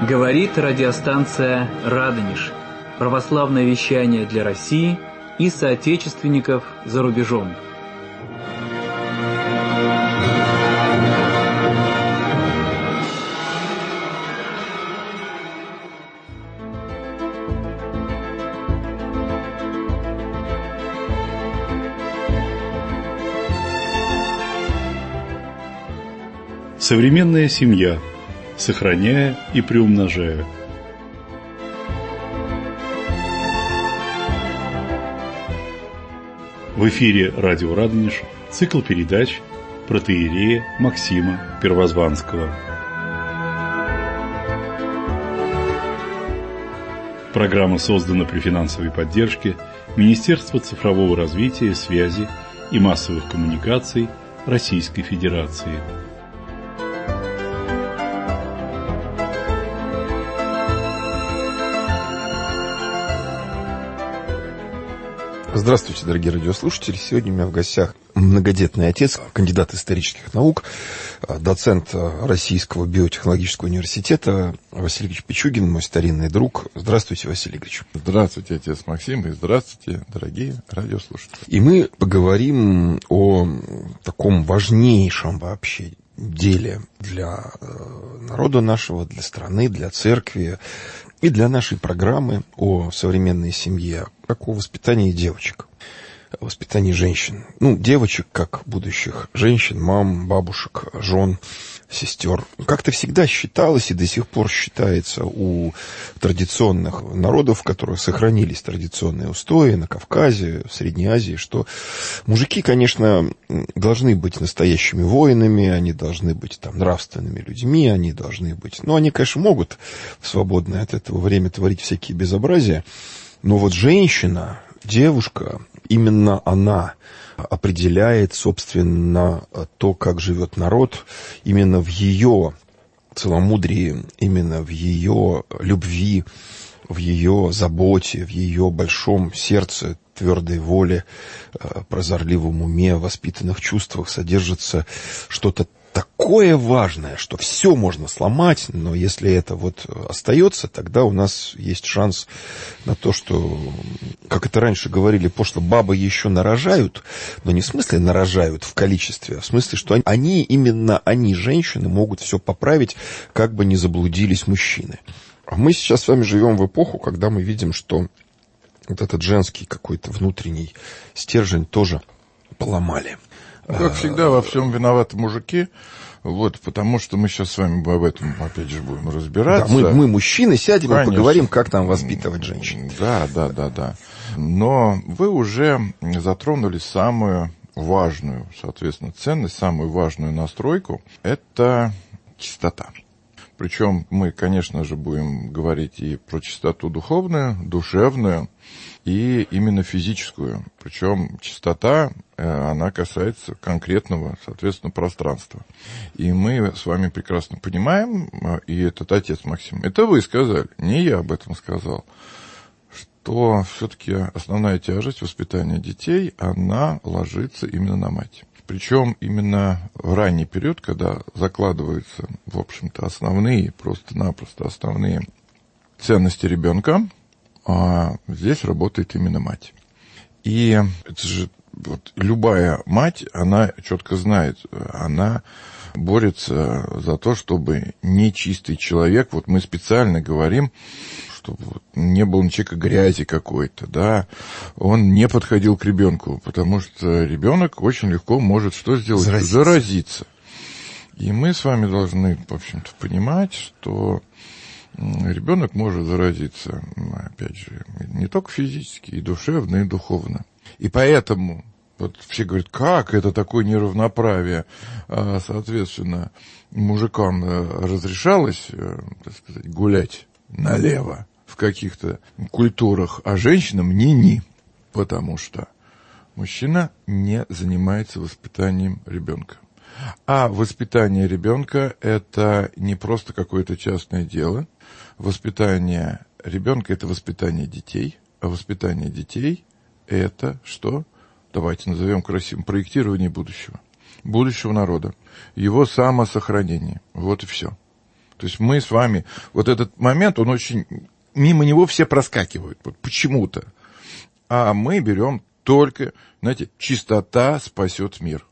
Говорит радиостанция «Радонеж». Православное вещание для России и соотечественников за рубежом. Современная семья, сохраняя и приумножая. В эфире радио «Радонеж» цикл передач протоиерея Максима Первозванского. Программа создана при финансовой поддержке Министерства цифрового развития, связи и массовых коммуникаций Российской Федерации. Здравствуйте, дорогие радиослушатели. Сегодня у меня в гостях многодетный отец, кандидат исторических наук, доцент Российского биотехнологического университета Василий Игоревич Пичугин, мой старинный друг. Здравствуйте, Василий Игоревич. Здравствуйте, отец Максим, и здравствуйте, дорогие радиослушатели. И мы поговорим о таком важнейшем вообще деле для народа нашего, для страны, для церкви и для нашей программы о современной семье, как о воспитании девочек, о воспитании женщин. Девочек как будущих женщин, мам, бабушек, жен, сестер. Как-то всегда считалось и до сих пор считается у традиционных народов, в которых сохранились традиционные устои на Кавказе, в Средней Азии, что мужики, конечно, должны быть настоящими воинами, они должны быть нравственными людьми, они должны быть... они, конечно, могут в свободное от этого время творить всякие безобразия, но вот женщина, девушка, именно она определяет, собственно, то, как живет народ, именно в ее целомудрии, именно в ее любви, в ее заботе, в ее большом сердце, твердой воле, прозорливом уме, воспитанных чувствах содержится что-то такое важное, что все можно сломать, но если это остается, тогда у нас есть шанс на то, что, как это раньше говорили пошло, бабы еще нарожают, но не в смысле нарожают в количестве, а в смысле, что именно они, женщины, могут все поправить, как бы не заблудились мужчины. А мы сейчас с вами живем в эпоху, когда мы видим, что этот женский какой-то внутренний стержень тоже поломали. Как всегда, во всем виноваты мужики, потому что мы сейчас с вами об этом, опять же, будем разбираться. Да, мы мужчины, сядем и поговорим, как нам воспитывать женщин. Да. Но вы уже затронули самую важную, соответственно, ценность, самую важную настройку – это чистота. Причем мы, конечно же, будем говорить и про чистоту духовную, душевную, и именно физическую. Причем чистота, она касается конкретного, соответственно, пространства. И мы с вами прекрасно понимаем, и этот отец Максим, это вы сказали, не я об этом сказал, что все-таки основная тяжесть воспитания детей, она ложится именно на мать. Причем именно в ранний период, когда закладываются, в общем-то, основные, просто-напросто основные ценности ребенка, здесь работает именно мать. И это же любая мать, она четко знает, она борется за то, чтобы нечистый человек, мы специально говорим, чтобы не было у человека грязи какой-то, да, он не подходил к ребенку, потому что ребенок очень легко может что сделать? Заразиться. И мы с вами должны, в общем-то, понимать, что ребенок может заразиться, опять же, не только физически, и душевно, и духовно. И поэтому все говорят, как это такое неравноправие? Соответственно, мужикам разрешалось, так сказать, гулять налево в каких-то культурах, а женщинам ни-ни, потому что мужчина не занимается воспитанием ребенка. А воспитание ребенка – это не просто какое-то частное дело. Воспитание ребенка – это воспитание детей, а воспитание детей – это что? Давайте назовем красивым. Проектирование будущего народа, его самосохранение. Вот и все. То есть мы с вами, вот этот момент, он очень, мимо него все проскакивают, вот почему-то. А мы берем только, знаете, чистота спасет мир.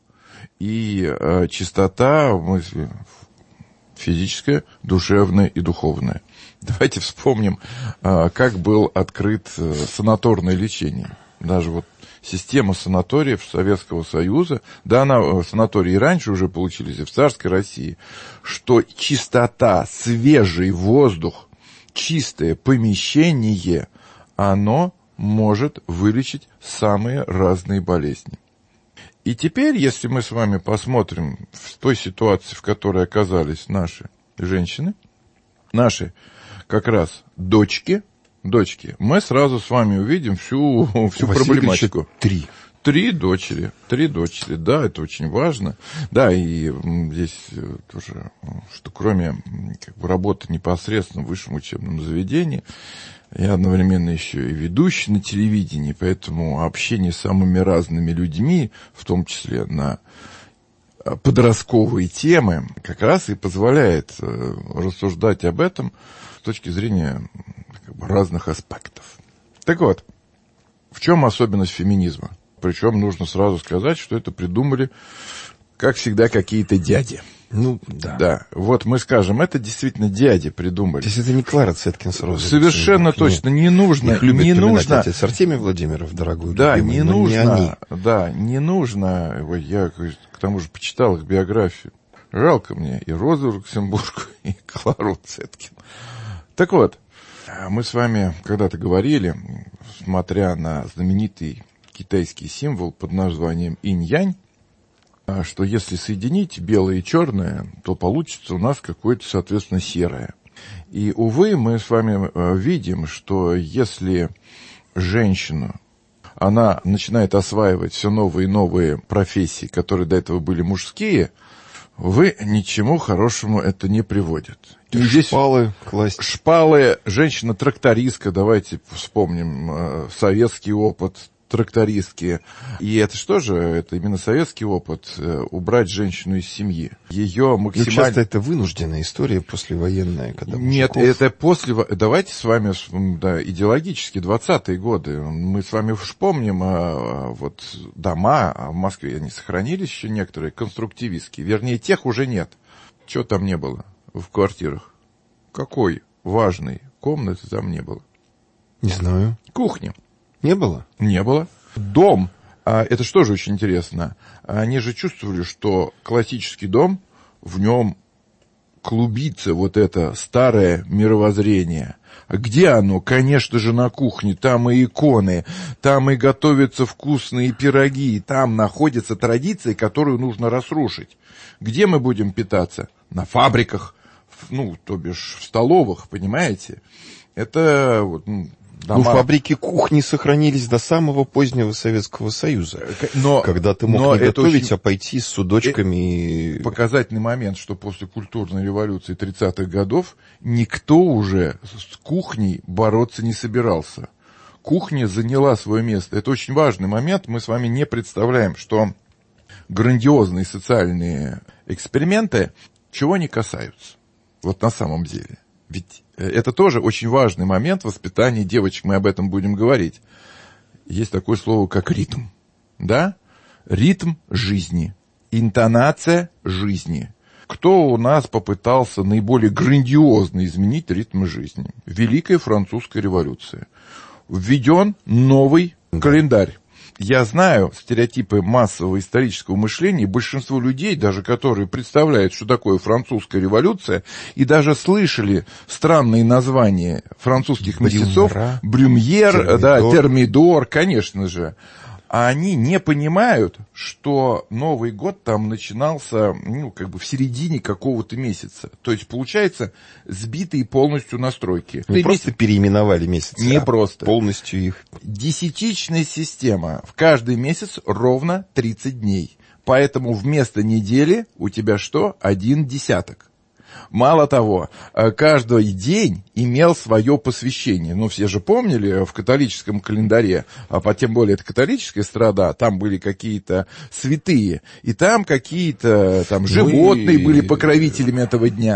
И чистота в смысле, физическая, душевная и духовная. Давайте вспомним, как был открыт санаторное лечение. Даже вот система санаториев Советского Союза, да, санатории и раньше уже получились и в царской России, что чистота, свежий воздух, чистое помещение, оно может вылечить самые разные болезни. И теперь, если мы с вами посмотрим в той ситуации, в которой оказались наши женщины, наши как раз дочки, мы сразу с вами увидим всю проблематику. Три дочери, да, это очень важно. Да, и здесь тоже, что кроме работы непосредственно в высшем учебном заведении, я одновременно еще и ведущий на телевидении, поэтому общение с самыми разными людьми, в том числе на подростковые темы, как раз и позволяет рассуждать об этом с точки зрения разных аспектов. Так вот, в чем особенность феминизма? Причем нужно сразу сказать, что это придумали, как всегда, какие-то дяди. Ну, да. Да, вот мы скажем, это действительно дяди придумали. То есть это не Клара Цеткинс-Розович. Совершенно точно, не нужно. Их любит не нужно. Отец Артемий Владимиров, дорогой да, любимый, не нужно. Не они. Да, не нужно. Я, к тому же, почитал их биографию. Жалко мне и Розу Люксембург, и Клару Цеткин. Так вот, мы с вами когда-то говорили, смотря на знаменитый китайский символ под названием инь-янь, что если соединить белое и черное, то получится у нас какое-то, соответственно, серое. И, увы, мы с вами видим, что если женщина, она начинает осваивать все новые и новые профессии, которые до этого были мужские, увы, ничему хорошему это не приводит. И здесь шпалы класть. Шпалы, женщина-трактористка, давайте вспомним советский опыт, трактористки. И это что же? Это именно советский опыт убрать женщину из семьи. Ее максимально... Ну, часто это вынужденная история послевоенная, когда Нет, это после... Давайте с вами, да, идеологически, 20-е годы. Мы с вами вспомним, вот дома в Москве, они сохранились еще некоторые, конструктивистские. Вернее, тех уже нет. Чего там не было в квартирах? Какой важной комнаты там не было? Не знаю. Кухня. Не было? Не было. Дом. Это что же очень интересно? Они же чувствовали, что классический дом, в нем клубится вот это старое мировоззрение. А где оно? Конечно же, на кухне. Там и иконы, там и готовятся вкусные пироги, там находятся традиции, которую нужно разрушить. Где мы будем питаться? На фабриках, ну, то бишь в столовых, понимаете? Это вот... Дома. Ну, фабрики кухни сохранились до самого позднего Советского Союза. Когда ты мог не готовить, а пойти с судочками. Показательный момент, что после культурной революции 30-х годов никто уже с кухней бороться не собирался. Кухня заняла свое место. Это очень важный момент. Мы с вами не представляем, что грандиозные социальные эксперименты чего не касаются. Вот на самом деле. Ведь это тоже очень важный момент воспитания девочек, мы об этом будем говорить. Есть такое слово, как ритм. Да? Ритм жизни, интонация жизни. Кто у нас попытался наиболее грандиозно изменить ритм жизни? Великая Французская революция. Введен новый календарь. Я знаю стереотипы массового исторического мышления, большинство людей, даже которые представляют, что такое французская революция, и даже слышали странные названия французских месяцев, Брюмьер, Термидор, конечно же. А они не понимают, что Новый год там начинался, ну, как бы в середине какого-то месяца. То есть, получается, сбитые полностью настройки. Не просто переименовали месяцы, не просто. Полностью их. Десятичная система. В каждый месяц ровно 30 дней. Поэтому вместо недели у тебя что? 1 десяток. Мало того, каждый день имел свое посвящение. Ну, все же помнили в католическом календаре, а тем более это католическая страна, там были какие-то святые, и там какие-то там животные были покровителями этого дня.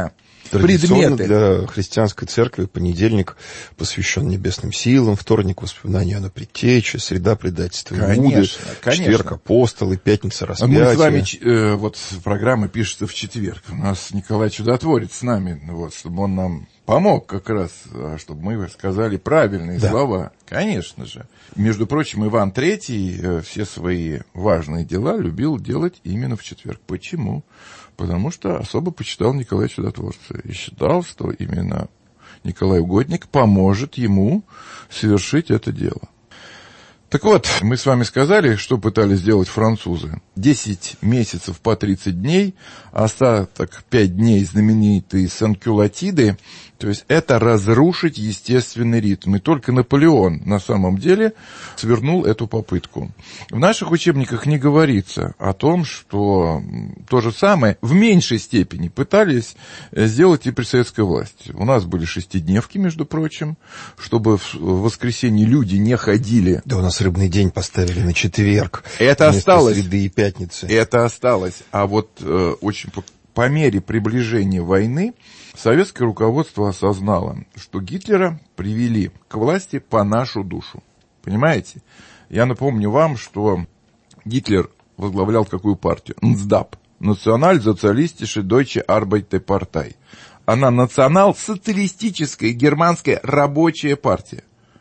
Традиционно предметы. для христианской церкви понедельник посвящен небесным силам, вторник — воспоминанию о предтече, среда — предательства Иуды, четверг — апостолы, пятница — распятие. Мы с вами, вот программа пишется в четверг. У нас Николай Чудотворец с нами, вот, чтобы он нам помог как раз, чтобы мы сказали правильные слова. Конечно же. Между прочим, Иван III все свои важные дела любил делать именно в четверг. Почему? Потому что особо почитал Николая Чудотворца и считал, что именно Николай Угодник поможет ему совершить это дело. Так вот, мы с вами сказали, что пытались сделать французы. 10 месяцев по 30 дней, остаток 5 дней знаменитые санкюлотиды, то есть это разрушить естественный ритм. И только Наполеон на самом деле свернул эту попытку. В наших учебниках не говорится о том, что то же самое в меньшей степени пытались сделать и при советской власти. У нас были шестидневки, между прочим, чтобы в воскресенье люди не ходили. Да, у нас рыбный день поставили на четверг. Это осталось. Среды и пятницы. Это осталось. А вот очень по мере приближения войны советское руководство осознало, что Гитлера привели к власти по нашу душу. Понимаете? Я напомню вам, что Гитлер возглавлял какую партию? НСДАП. Националь-социалистische Deutsche Arbeiterpartei. Она национал-социалистическая германская рабочая партия.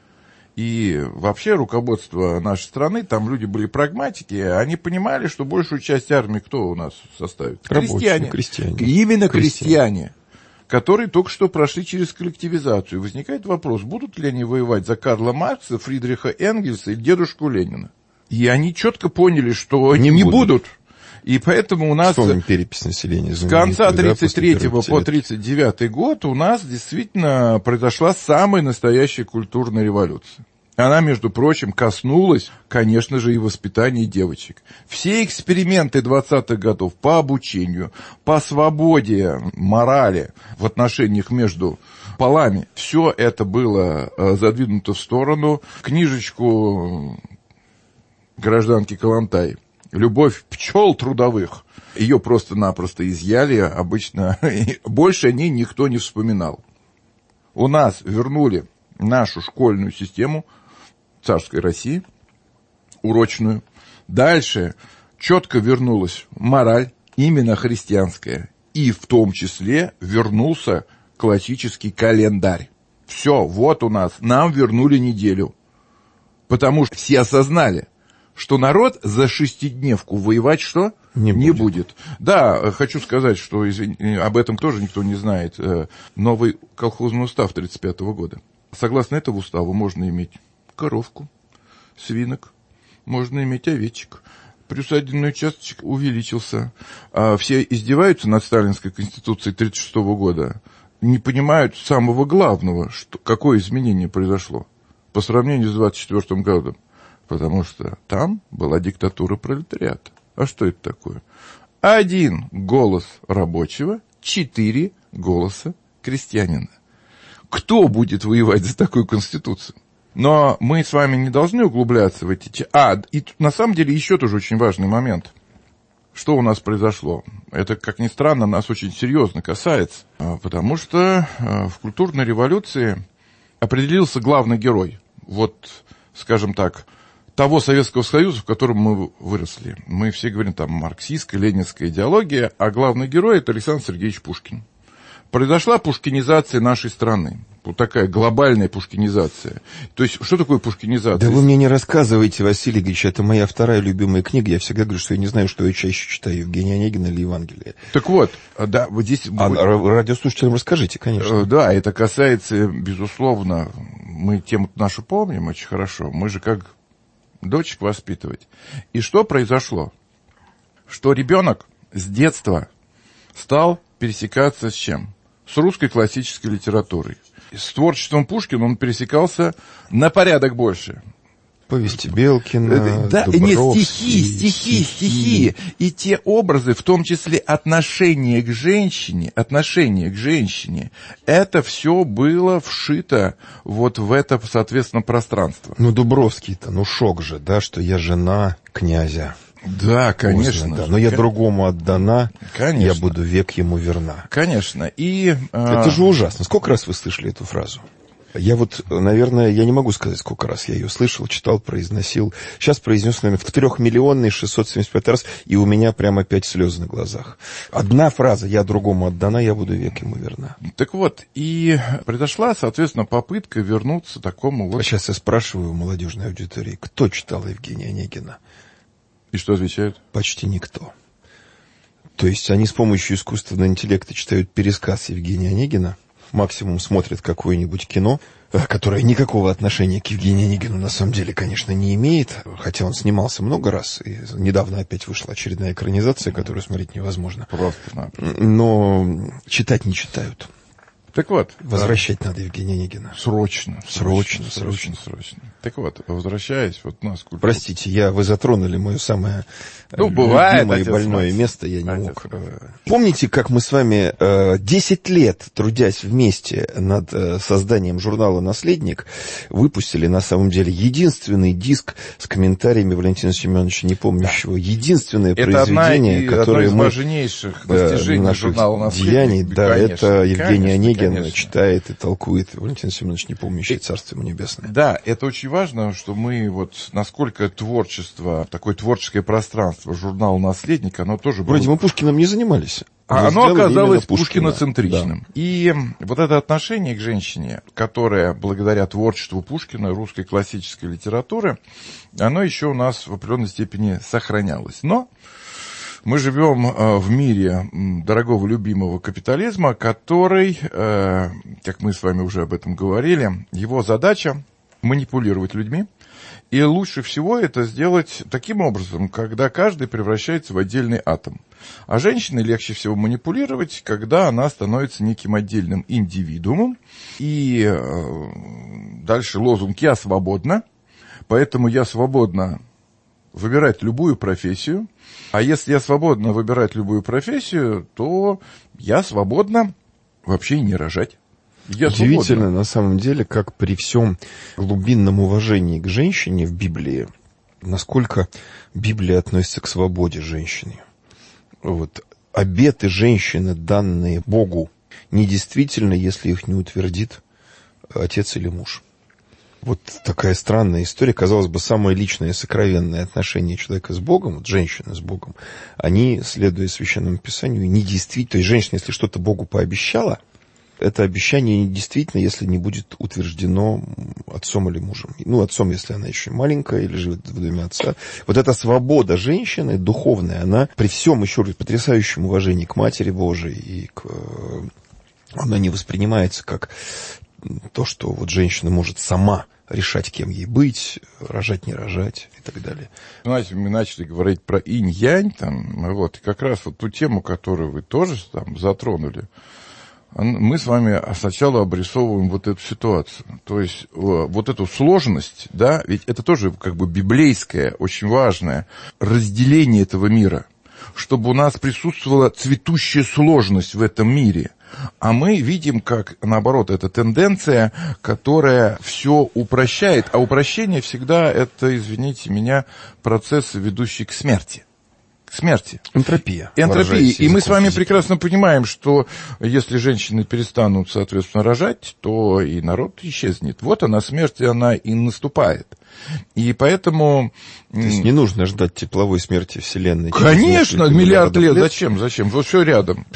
И вообще руководство нашей страны, там люди были прагматики, они понимали, что большую часть армии кто у нас составит? Крестьяне. Именно крестьяне, которые только что прошли через коллективизацию. Возникает вопрос, будут ли они воевать за Карла Маркса, Фридриха Энгельса и дедушку Ленина? И они четко поняли, что не будут. И поэтому у нас перепись населения, с конца 1933 по 1939 год у нас действительно произошла самая настоящая культурная революция. Она, между прочим, коснулась, конечно же, и воспитания девочек. Все эксперименты 20-х годов по обучению, по свободе, морали в отношениях между полами, все это было задвинуто в сторону. Книжечку гражданки Калантай «Любовь пчел трудовых», ее просто-напросто изъяли, обычно больше о ней никто не вспоминал. У нас вернули нашу школьную систему царской России, урочную. Дальше четко вернулась мораль, именно христианская, и в том числе вернулся классический календарь. Все, вот у нас, нам вернули неделю, потому что все осознали, что народ за шестидневку воевать что? Не будет. Да, хочу сказать, что об этом тоже никто не знает. Новый колхозный устав 1935 года. Согласно этому уставу можно иметь коровку, свинок, можно иметь овечек. Приусадебный участок увеличился. Все издеваются над сталинской конституцией 1936 года. Не понимают самого главного, какое изменение произошло по сравнению с 1924 годом. Потому что там была диктатура пролетариата. А что это такое? 1 голос рабочего, 4 голоса крестьянина. Кто будет воевать за такую конституцию? Но мы с вами не должны углубляться в эти... и на самом деле еще тоже очень важный момент. Что у нас произошло? Это, как ни странно, нас очень серьезно касается. Потому что в культурной революции определился главный герой. Вот, скажем так, того Советского Союза, в котором мы выросли. Мы все говорим, там, марксистская, ленинская идеология, а главный герой — это Александр Сергеевич Пушкин. Произошла пушкинизация нашей страны. Вот такая глобальная пушкинизация. То есть, что такое пушкинизация? Да вы мне не рассказывайте, Василий Ильич, это моя вторая любимая книга. Я всегда говорю, что я не знаю, что я чаще читаю, Евгения Онегина или Евангелие. Так вот, да, вот здесь... Радиослушателям расскажите, конечно. Да, это касается, безусловно, мы тему нашу помним очень хорошо. Мы же как дочек воспитывать. И что произошло? Что ребенок с детства стал пересекаться с чем? С русской классической литературой. С творчеством Пушкина он пересекался на порядок больше. Повести Белкина, да, нет, стихи. И те образы, в том числе отношение к женщине, это все было вшито вот в это, соответственно, пространство. Ну, Дубровский-то, шок же, да, что я жена князя. Да, конечно. Поздно, да. Но я другому отдана, конечно. Я буду век ему верна. Конечно. И, это же ужасно. Сколько раз вы слышали эту фразу? Я вот, наверное, я не могу сказать, сколько раз я ее слышал, читал, произносил. Сейчас произнес, наверное, в 3 675 раз, и у меня прямо опять слезы на глазах. Одна фраза: я другому отдана, я буду век ему верна. Так вот, и произошла, соответственно, попытка вернуться к такому вот... А сейчас я спрашиваю у молодежной аудитории, кто читал Евгения Онегина? И что отвечают? Почти никто. То есть они с помощью искусственного интеллекта читают пересказ Евгения Онегина, максимум смотрят какое-нибудь кино, которое никакого отношения к Евгению Онегину на самом деле, конечно, не имеет, хотя он снимался много раз, и недавно опять вышла очередная экранизация, которую смотреть невозможно. Просто. Но читать не читают. Так вот. Возвращать надо Евгения Онегина. Срочно. Так вот, возвращаясь, вот у нас... Простите, вы затронули мое самое любимое и больное место, я не мог. Помните, как мы с вами 10 лет, трудясь вместе над созданием журнала «Наследник», выпустили, на самом деле, единственный диск с комментариями Валентина Семеновича Непомнящего, единственное произведение, которое одно из важнейших достижений журнала «Наследник». Деяний, да, конечно, это Евгений Онегин конечно. Читает и толкует Валентин Семенович Непомнящий, царство ему небесное. Да, это очень важно, что мы вот, насколько творчество, такое творческое пространство, журнал «Наследник», оно тоже было... Вроде мы Пушкиным не занимались. Оно оказалось пушкиноцентричным. Да. И вот это отношение к женщине, которое благодаря творчеству Пушкина, русской классической литературы, оно еще у нас в определенной степени сохранялось. Но мы живем в мире дорогого, любимого капитализма, который, как мы с вами уже об этом говорили, его задача манипулировать людьми. И лучше всего это сделать таким образом, когда каждый превращается в отдельный атом. А женщине легче всего манипулировать, когда она становится неким отдельным индивидуумом. И дальше лозунг «Я свободна», поэтому я свободна выбирать любую профессию. А если я свободна выбирать любую профессию, то я свободна вообще и не рожать. Удивительно, свободна. На самом деле, как при всем глубинном уважении к женщине в Библии, насколько Библия относится к свободе женщины. Вот. Обеты женщины, данные Богу, недействительны, если их не утвердит отец или муж. Вот такая странная история. Казалось бы, самое личное и сокровенное отношение человека с Богом, вот женщины с Богом, они, следуя Священному Писанию, недействительны. То есть женщина, если что-то Богу пообещала, это обещание недействительно, если не будет утверждено отцом или мужем. Ну, отцом, если она еще маленькая или живет в доме отца. Вот эта свобода женщины, духовная, она при всем, еще раз, потрясающем уважении к Матери Божией, и она не воспринимается как то, что вот женщина может сама решать, кем ей быть, рожать, не рожать и так далее. Знаете, мы начали говорить про инь-янь, вот, и как раз вот ту тему, которую вы тоже там затронули, мы с вами сначала обрисовываем вот эту ситуацию. То есть вот эту сложность, да, ведь это тоже как бы библейское, очень важное разделение этого мира, чтобы у нас присутствовала цветущая сложность в этом мире. А мы видим, как, наоборот, это тенденция, которая все упрощает. А упрощение всегда это, извините меня, процесс, ведущий к смерти. Энтропия. И мы с вами прекрасно понимаем, что если женщины перестанут, соответственно, рожать, то и народ исчезнет. Вот она, смерть, она и наступает. И поэтому... То есть не нужно ждать тепловой смерти Вселенной. Конечно, миллиард лет. Зачем? Вот все рядом.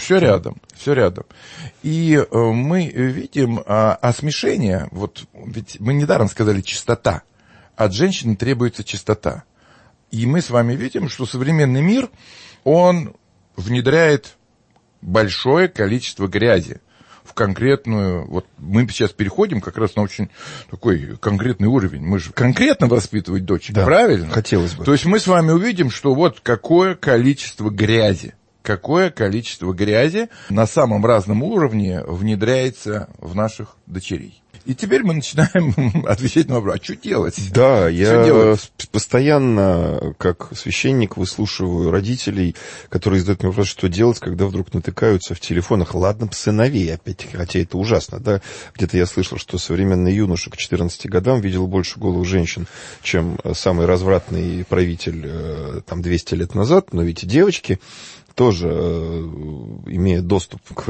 И мы видим смешение. Вот ведь мы недаром сказали чистота. От женщины требуется чистота. И мы с вами видим, что современный мир, он внедряет большое количество грязи в конкретную... Вот мы сейчас переходим как раз на очень такой конкретный уровень. Мы же конкретно воспитывать дочек, да, правильно? Хотелось бы. То есть мы с вами увидим, что вот какое количество грязи какое количество грязи на самом разном уровне внедряется в наших дочерей. И теперь мы начинаем отвечать на вопрос, а что делать? Да, я постоянно, как священник, выслушиваю родителей, которые задают мне вопрос, что делать, когда вдруг натыкаются в телефонах, ладно, сыновей, опять, хотя это ужасно, да, где-то я слышал, что современный юноша к 14 годам видел больше голых женщин, чем самый развратный правитель там 200 лет назад, но ведь и девочки тоже имеют доступ к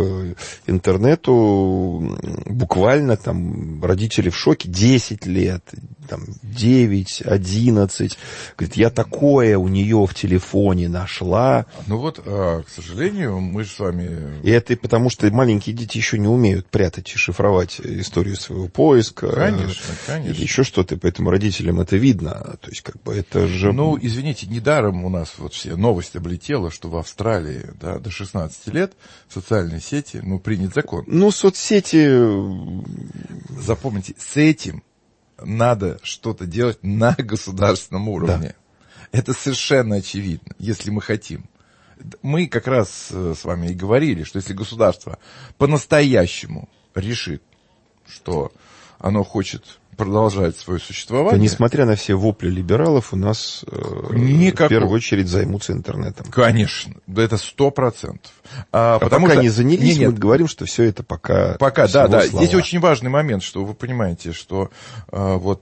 интернету, буквально там родители в шоке, 10 лет, там, 9, 11, говорит, я такое у нее в телефоне нашла. Ну вот, к сожалению, мы же с вами... И это потому, что маленькие дети еще не умеют прятать и шифровать историю своего поиска. Конечно, конечно. Или еще что-то, поэтому родителям это видно. То есть, как бы, это же... Ну, извините, недаром у нас вот все новость облетела, что в Австралии, да, до 16 лет в социальной сети, принят закон. Ну, соцсети... Запомните, с этим надо что-то делать на государственном уровне. Да. Это совершенно очевидно, если мы хотим. Мы как раз с вами и говорили, что если государство по-настоящему решит, что оно хочет продолжать свое существование... То, несмотря на все вопли либералов, у нас в первую очередь займутся интернетом. Конечно, да, это 100%. Потому пока что... не занялись, мы говорим, что все это пока да. Здесь очень важный момент, что вы понимаете, что до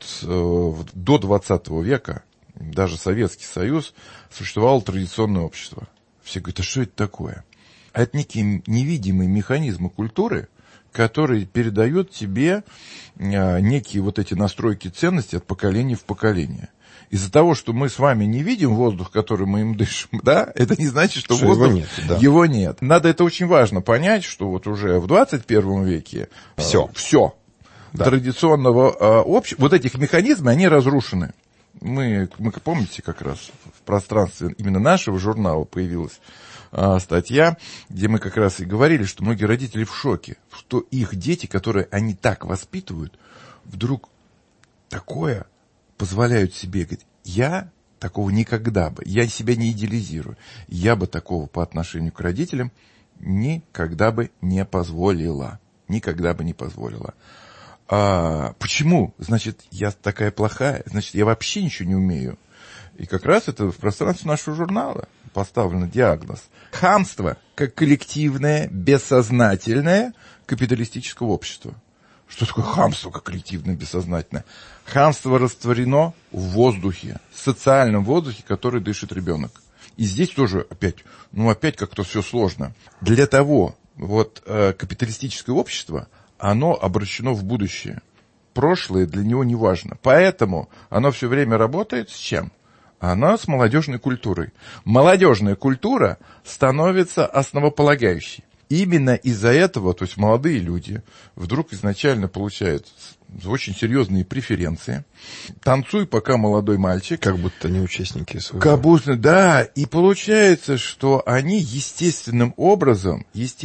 20 века даже Советский Союз существовало традиционное общество. Все говорят, а что это такое? А это некие невидимые механизмы культуры, которые передают тебе некие вот эти настройки ценностей от поколения в поколение. Из-за того, что мы с вами не видим воздух, который мы им дышим, да, это не значит, что воздух, его нет. Надо это очень важно понять, что вот уже в 21 веке все традиционного общества, вот этих механизмов, они разрушены. Мы помните, как раз в пространстве именно нашего журнала появилась статья, где мы как раз и говорили, что многие родители в шоке, что их дети, которые они так воспитывают, вдруг такое позволяют себе. Говорит, я такого никогда бы, я себя не идеализирую, я бы такого по отношению к родителям никогда бы не позволила. Никогда бы не позволила. Почему? Значит, я такая плохая, значит, я вообще ничего не умею. И как раз это в пространстве нашего журнала поставлен диагноз. Хамство как коллективное, бессознательное капиталистического общества. Что такое хамство как коллективное, бессознательное? Хамство растворено в воздухе, в социальном воздухе, который дышит ребенок. И здесь тоже опять как-то все сложно. Для того капиталистическое общество, оно обращено в будущее. Прошлое для него не важно. Поэтому оно все время работает с чем? Она с молодежной культурой. Молодежная культура становится основополагающей. Именно из-за этого, то есть молодые люди вдруг изначально получают очень серьезные преференции. Танцуй, пока молодой мальчик. Как будто не участники своего. Как будто, да. И получается, что они естественным образом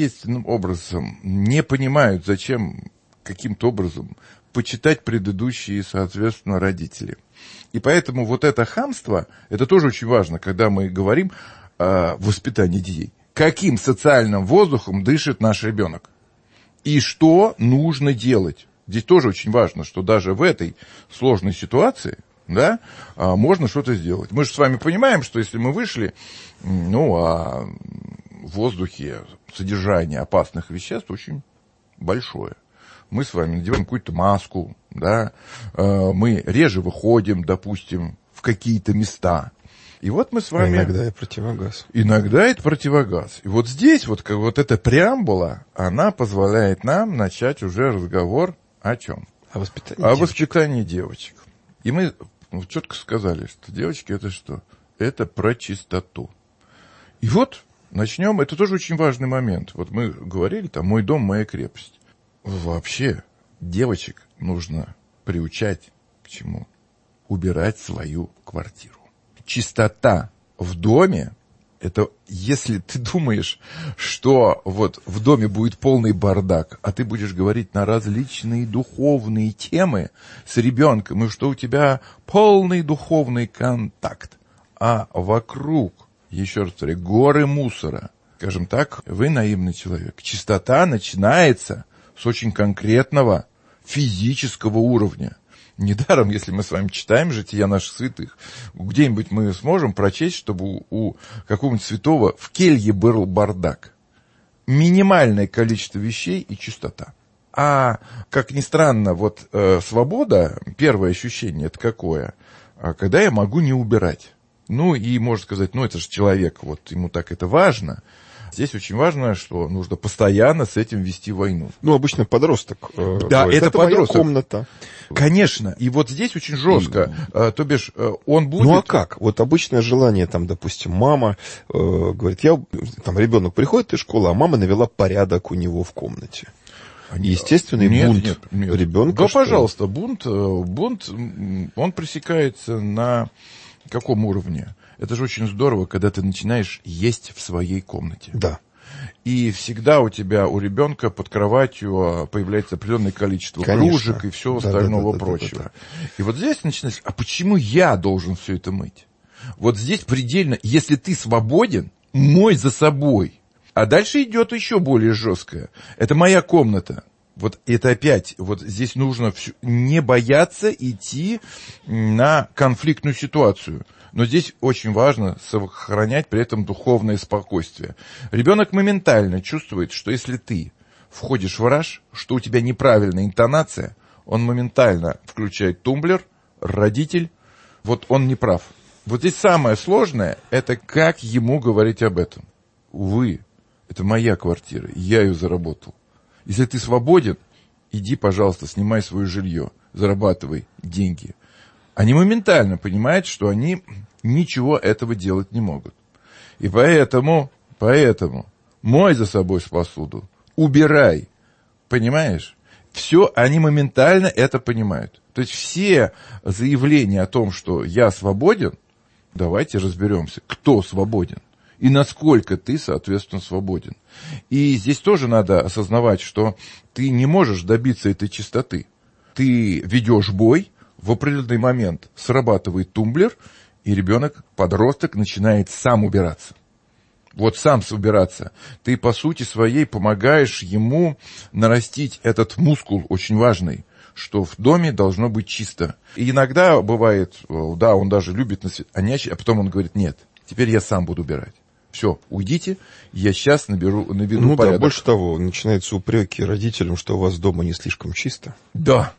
не понимают, зачем каким-то образом почитать предыдущие, соответственно, родители. И поэтому вот это хамство, это тоже очень важно, когда мы говорим о воспитании детей. Каким социальным воздухом дышит наш ребенок? И что нужно делать? Здесь тоже очень важно, что даже в этой сложной ситуации, да, можно что-то сделать. Мы же с вами понимаем, что если мы вышли, в воздухе содержание опасных веществ очень большое. Мы с вами надеваем какую-то маску, да, мы реже выходим, допустим, в какие-то места. И вот мы с вами... Иногда и противогаз. Иногда это противогаз. И вот здесь вот эта преамбула, она позволяет нам начать уже разговор о чем? О воспитании девочек. И мы четко сказали, что девочки это что? Это про чистоту. И вот начнем, это тоже очень важный момент. Вот мы говорили, там, мой дом, моя крепость. Вообще, девочек нужно приучать к чему? Убирать свою квартиру. Чистота в доме, это если ты думаешь, что вот в доме будет полный бардак, а ты будешь говорить на различные духовные темы с ребенком, и что у тебя полный духовный контакт, а вокруг, еще раз говорю, горы мусора, скажем так, вы наивный человек. Чистота начинается с очень конкретного физического уровня. Недаром, если мы с вами читаем жития наших святых, где-нибудь мы сможем прочесть, чтобы у какого-нибудь святого в келье был бардак. Минимальное количество вещей и чистота. А, как ни странно, вот свобода, первое ощущение, это какое? Когда я могу не убирать. Ну, и можно сказать, ну, это же человек, вот ему так это важно. Здесь очень важно, что нужно постоянно с этим вести войну. Ну, обычно подросток. Да, говорит, это подросток. Моя комната. Конечно. И вот здесь очень жестко. То бишь, он будет... Ну, а как? Вот обычное желание, там, допустим, мама говорит, там, ребенок приходит из школы, а мама навела порядок у него в комнате. Естественный бунт ребенка. Да, пожалуйста, бунт, он пресекается на каком уровне? Это же очень здорово, когда ты начинаешь есть в своей комнате. Да. И всегда у ребенка под кроватью появляется определенное количество кружек и всего остального прочего. И вот здесь начинается, а почему я должен все это мыть? Вот здесь предельно, если ты свободен, мой за собой. А дальше идет еще более жесткое. Это моя комната. Вот это опять, вот здесь нужно не бояться идти на конфликтную ситуацию. Но здесь очень важно сохранять при этом духовное спокойствие. Ребенок моментально чувствует, что если ты входишь в раж, что у тебя неправильная интонация, он моментально включает тумблер, родитель, вот он не прав. Вот здесь самое сложное, это как ему говорить об этом. Увы, это моя квартира, я ее заработал. Если ты свободен, иди, пожалуйста, снимай свое жилье, зарабатывай деньги. Они моментально понимают, что они ничего этого делать не могут. И поэтому мой за собой посуду, убирай, понимаешь? Все, они моментально это понимают. То есть все заявления о том, что я свободен, давайте разберемся, кто свободен. И насколько ты, соответственно, свободен. И здесь тоже надо осознавать, что ты не можешь добиться этой чистоты. Ты ведешь бой, в определенный момент срабатывает тумблер, и ребенок, подросток, начинает сам убираться. Вот сам убираться. Ты, по сути своей, помогаешь ему нарастить этот мускул очень важный, что в доме должно быть чисто. И иногда бывает, да, он даже любит, а потом он говорит, нет, теперь я сам буду убирать. Все, уйдите, я сейчас наведу порядок. Да, больше того, начинаются упреки родителям, что у вас дома не слишком чисто. Да.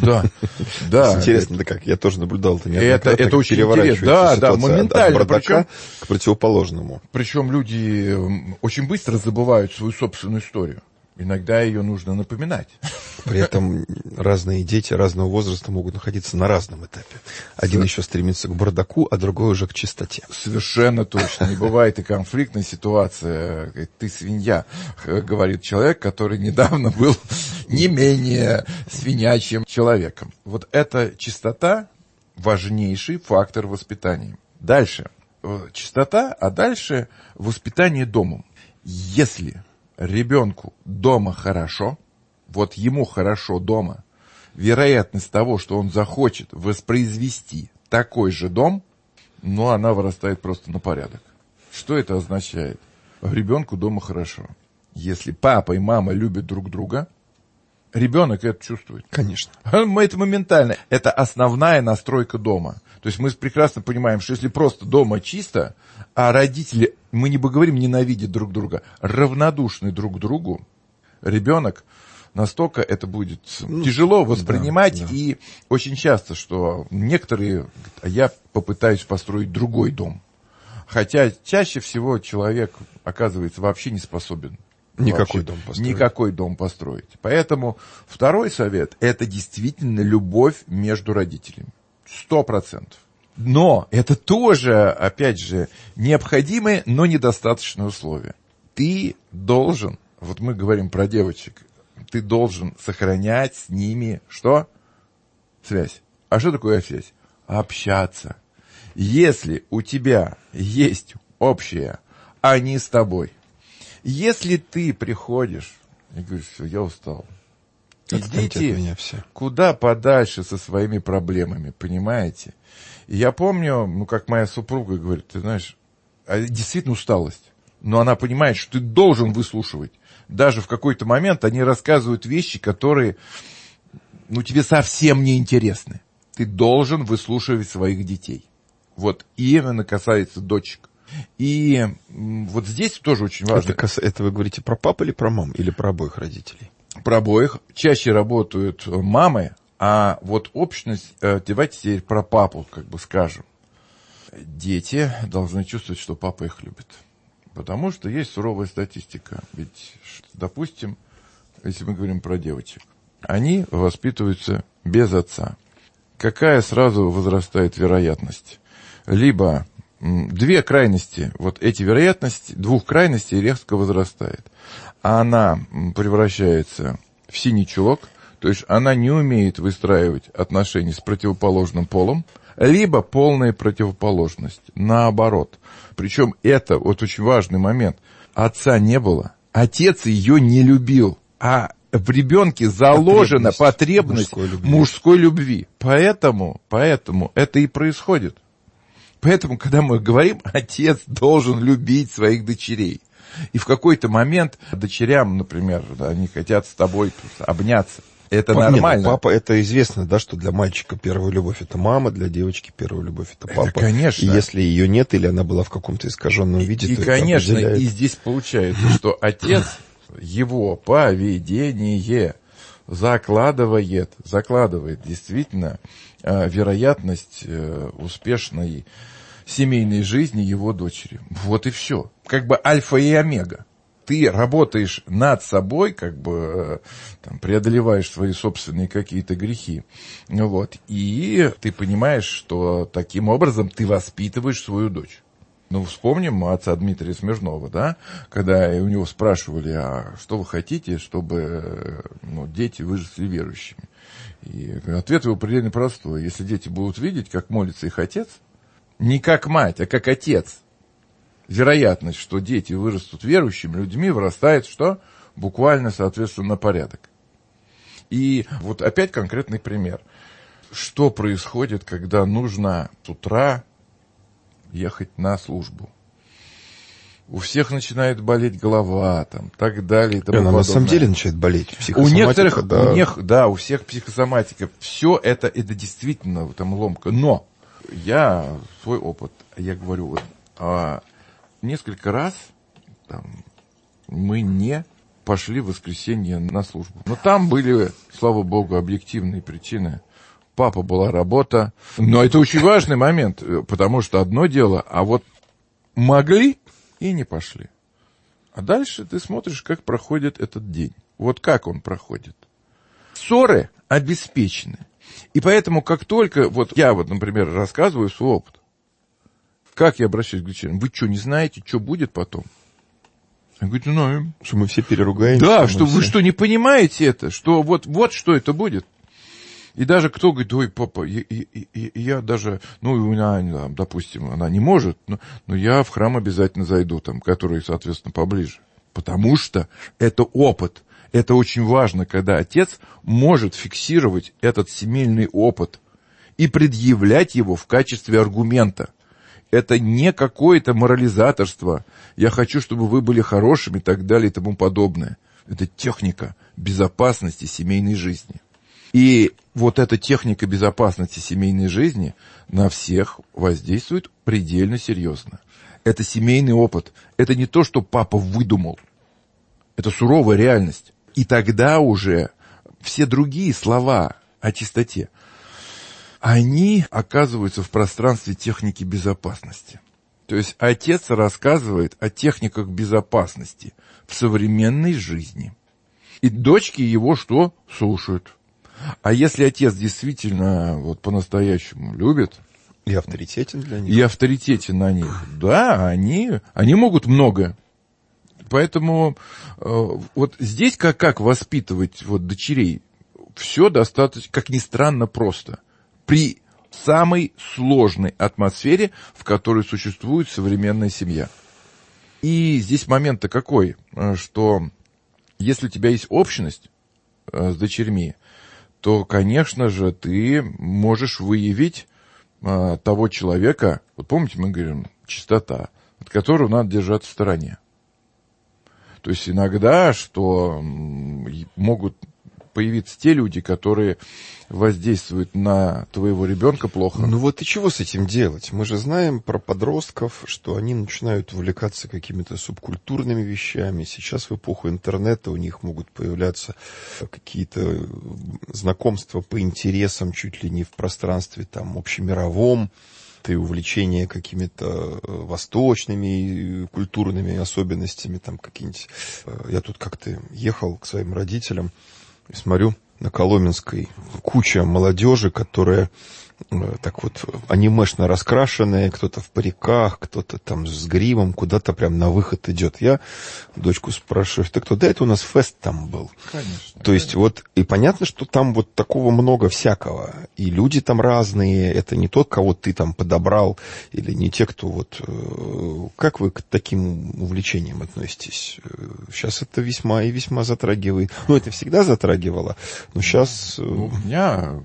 Интересно, да как, я тоже наблюдал это неоднократно. Это очень интересно. Да, моментально. От бардака к противоположному. Причем люди очень быстро забывают свою собственную историю. Иногда ее нужно напоминать. При этом разные дети разного возраста могут находиться на разном этапе. Один еще стремится к бардаку, а другой уже к чистоте. Совершенно точно. Не бывает и конфликтной ситуации. Ты свинья, говорит человек, который недавно был не менее свинячим человеком. Вот эта чистота – важнейший фактор воспитания. Дальше. Чистота, а дальше воспитание домом. Если ребенку дома хорошо, вот ему хорошо дома, вероятность того, что он захочет воспроизвести такой же дом, она вырастает просто на порядок. Что это означает? Ребенку дома хорошо. Если папа и мама любят друг друга, ребенок это чувствует. Конечно. Это моментально. Это основная настройка дома. То есть мы прекрасно понимаем, что если просто дома чисто, а родители, мы не говорим, ненавидят друг друга, равнодушны друг к другу, ребенок настолько это будет тяжело воспринимать. Да. И очень часто, что некоторые, я попытаюсь построить другой дом. Хотя чаще всего человек, оказывается, вообще не способен никакой дом построить. Поэтому второй совет – это действительно любовь между родителями. 100%. Но это тоже, опять же, необходимое, но недостаточное условие. Ты должен, вот мы говорим про девочек, ты должен сохранять с ними что? Связь. А что такое связь? Общаться. Если у тебя есть общее, они с тобой. Если ты приходишь и говоришь, все, я устал. Идите куда подальше со своими проблемами, понимаете? И я помню, как моя супруга говорит, ты знаешь, действительно усталость. но она понимает, что ты должен выслушивать. Даже в какой-то момент они рассказывают вещи, которые, тебе совсем не интересны. Ты должен выслушивать своих детей. Вот именно касается дочек. И вот здесь тоже очень важно. Это вы говорите про папу или про маму, или про обоих родителей? Про обоих. Чаще работают мамы, а вот общность, давайте теперь про папу скажем. Дети должны чувствовать, что папа их любит. Потому что есть суровая статистика. Ведь, допустим, если мы говорим про девочек, они воспитываются без отца. Какая сразу возрастает вероятность? Либо две крайности, вот эти вероятности, двух крайностей резко возрастает. А она превращается в синий чулок, то есть она не умеет выстраивать отношения с противоположным полом, либо полная противоположность, наоборот. Причем это вот очень важный момент. Отца не было, отец ее не любил, а в ребенке заложена потребность мужской любви. Поэтому это и происходит. Поэтому, когда мы говорим, отец должен любить своих дочерей. И в какой-то момент дочерям, например, они хотят с тобой обняться. Это нормально. Папа, это известно, да, что для мальчика первая любовь — это мама, для девочки первая любовь — это папа. Это, конечно. И если ее нет, или она была в каком-то искаженном виде, то конечно, это определяет. И здесь получается, что отец, его поведение закладывает действительно вероятность успешной семейной жизни его дочери. Вот и все. Альфа и омега. Ты работаешь над собой, преодолеваешь свои собственные какие-то грехи. Вот. И ты понимаешь, что таким образом ты воспитываешь свою дочь. Вспомним отца Дмитрия Смирнова, да, когда у него спрашивали, а что вы хотите, чтобы дети выросли верующими. И ответ его предельно простой. Если дети будут видеть, как молится их отец, не как мать, а как отец, вероятность, что дети вырастут верующими людьми, вырастает что? Буквально, соответственно, на порядок. И вот опять конкретный пример. Что происходит, когда нужно с утра ехать на службу? У всех начинает болеть голова, так далее и тому подобное. На самом деле начинает болеть психосоматика. У некоторых, у всех психосоматика. Все это действительно ломка. Но я свой опыт, я говорю, несколько раз мы не пошли в воскресенье на службу. Но там были, слава богу, объективные причины. Папа, была работа. Но это очень важный момент, потому что одно дело, а вот могли и не пошли. А дальше ты смотришь, как проходит этот день. Вот как он проходит. Ссоры обеспечены. И поэтому, как только я, например, рассказываю свой опыт, как я обращаюсь к дочерям? Вы что, не знаете, что будет потом? Я говорю, знаем. Что мы все переругаемся. Да, что вы что, не понимаете это? Что вот что это будет? И даже кто говорит, ой, папа, я даже, допустим, она не может, но я в храм обязательно зайду, который, соответственно, поближе. Потому что это опыт. Это очень важно, когда отец может фиксировать этот семейный опыт и предъявлять его в качестве аргумента. Это не какое-то морализаторство. Я хочу, чтобы вы были хорошими и так далее и тому подобное. Это техника безопасности семейной жизни. И вот эта техника безопасности семейной жизни на всех воздействует предельно серьезно. Это семейный опыт. Это не то, что папа выдумал. Это суровая реальность. И тогда уже все другие слова о чистоте, они оказываются в пространстве техники безопасности. То есть отец рассказывает о техниках безопасности в современной жизни. И дочки его что? Слушают. А если отец действительно по-настоящему любит... И авторитетен для них. И авторитетен на них. Да, они могут многое. Поэтому здесь как воспитывать дочерей? Все достаточно, как ни странно, просто. При самой сложной атмосфере, в которой существует современная семья. И здесь момент-то какой, что если у тебя есть общность с дочерьми, то, конечно же, ты можешь выявить того человека, помните, мы говорим, чистота, от которого надо держаться в стороне. То есть иногда, что могут появиться те люди, которые воздействуют на твоего ребенка плохо. Ну вот и чего с этим делать? Мы же знаем про подростков, что они начинают увлекаться какими-то субкультурными вещами. Сейчас в эпоху интернета у них могут появляться какие-то знакомства по интересам, чуть ли не в пространстве там общемировом, и увлечение какими-то восточными культурными особенностями, там какие-нибудь. Я тут как-то ехал к своим родителям и смотрю, на Коломенской куча молодежи, которая так вот анимешно раскрашенная, кто-то в париках, кто-то там с гримом, куда-то прям на выход идет. Я дочку спрашиваю: ты кто? Да это у нас фест там был. Конечно. То есть вот, и понятно, что там вот такого много всякого. И люди там разные, это не тот, кого ты там подобрал, или не те, кто вот... Как вы к таким увлечениям относитесь? Сейчас это весьма и весьма затрагивает. Ну, это всегда затрагивало, но сейчас... Ну, у меня...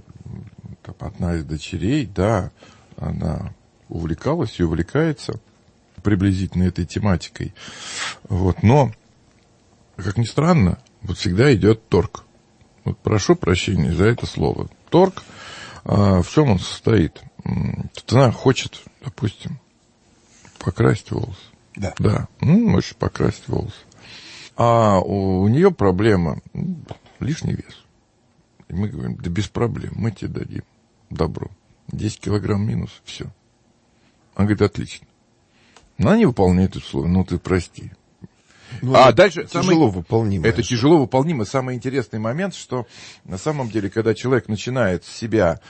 Одна из дочерей, да, она увлекалась и увлекается приблизительно этой тематикой. Вот. Но, как ни странно, вот всегда идет торг. Вот прошу прощения за это слово. Торг, в чем он состоит? Тут она хочет, допустим, покрасить волосы. Да. Да, хочет покрасить волосы. А у нее проблема лишний вес. И мы говорим: да без проблем, мы тебе дадим. Добро. 10 килограмм минус, все. Она говорит: отлично. Но она не выполняет условия. Ну, ты прости. Ну, дальше... Тяжело выполнимо. Это тяжело выполнимо. Самый интересный момент, что на самом деле, когда человек начинает себя,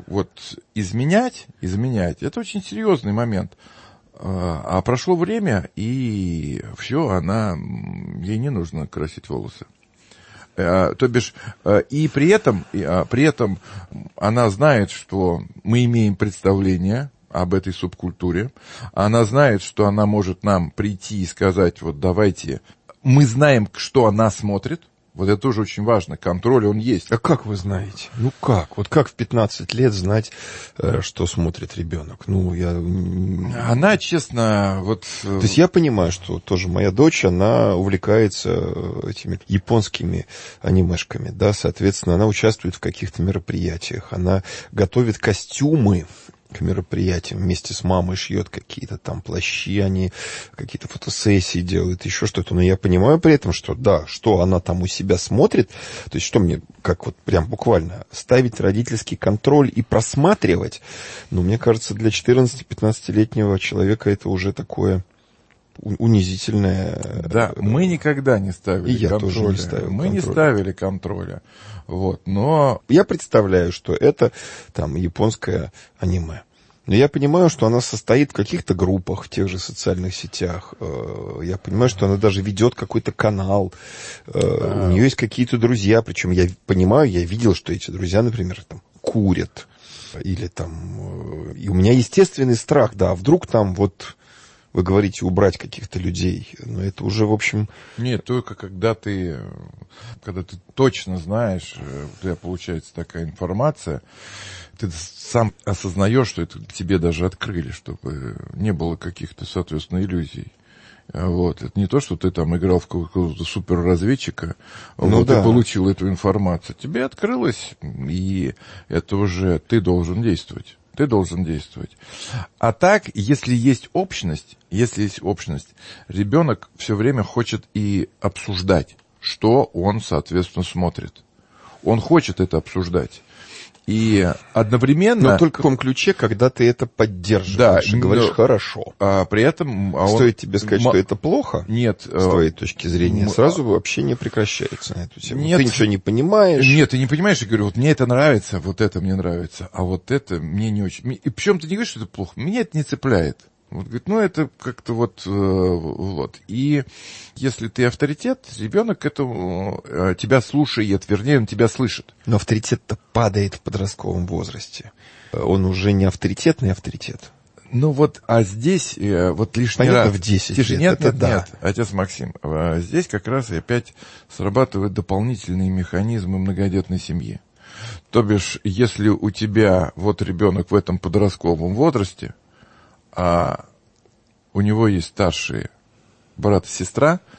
изменять, это очень серьезный момент. А прошло время, и все, ей не нужно красить волосы. То бишь, и при этом она знает, что мы имеем представление об этой субкультуре. Она знает, что она может нам прийти и сказать: вот давайте. Мы знаем, что она смотрит. Вот это тоже очень важно. Контроль, он есть. А как вы знаете? Ну как? Вот как в 15 лет знать, что смотрит ребенок? Она, честно, То есть я понимаю, что тоже моя дочь, она увлекается этими японскими анимешками, да, соответственно, она участвует в каких-то мероприятиях, она готовит костюмы к мероприятиям, вместе с мамой шьет какие-то там плащи, они какие-то фотосессии делают, еще что-то. Но я понимаю при этом, что да, что она там у себя смотрит, то есть что мне, как вот прям буквально, ставить родительский контроль и просматривать, мне кажется, для 14-15-летнего человека это уже такое унизительное. Да, мы никогда не ставили и контроля. Я тоже не ставил мы контроля. Не ставили контроля. Вот, но... Я представляю, что это там японское аниме. Но я понимаю, что она состоит в каких-то группах в тех же социальных сетях. Я понимаю, что она даже ведет какой-то канал. У нее есть какие-то друзья. Причем я понимаю, я видел, что эти друзья, например, там курят. Или там... И у меня естественный страх, да, вдруг там вот... Вы говорите, убрать каких-то людей, но это уже, в общем... Нет, только когда ты точно знаешь, у тебя получается такая информация, ты сам осознаешь, что это тебе даже открыли, чтобы не было каких-то, соответственно, иллюзий. Вот. Это не то, что ты там играл в какого-то суперразведчика, и получил эту информацию. Тебе открылось, и это уже ты должен действовать. Ты должен действовать. А так, если есть общность, ребенок все время хочет и обсуждать, что он, соответственно, смотрит. Он хочет это обсуждать. И одновременно... Но только в том ключе, когда ты это поддерживаешь, да, и говоришь хорошо. А при этом... Стоит тебе сказать, что это плохо? Нет. С твоей точки зрения. Сразу общение прекращается на эту тему. Нет, ты ничего не понимаешь. Нет, ты не понимаешь. Я говорю, вот мне это нравится, вот это мне нравится, а вот это мне не очень... И причем ты не говоришь, что это плохо. Меня это не цепляет. Вот, говорит, это как-то вот. И если ты авторитет, ребенок тебя слушает, вернее, он тебя слышит. Но авторитет-то падает в подростковом возрасте. Он уже не авторитетный авторитет. А здесь вот лишний понятно, раз... в 10 лет. Нет, отец Максим. Здесь как раз и опять срабатывают дополнительные механизмы многодетной семьи. То бишь, если у тебя вот ребенок в этом подростковом возрасте, а у него есть старшие брат и сестра,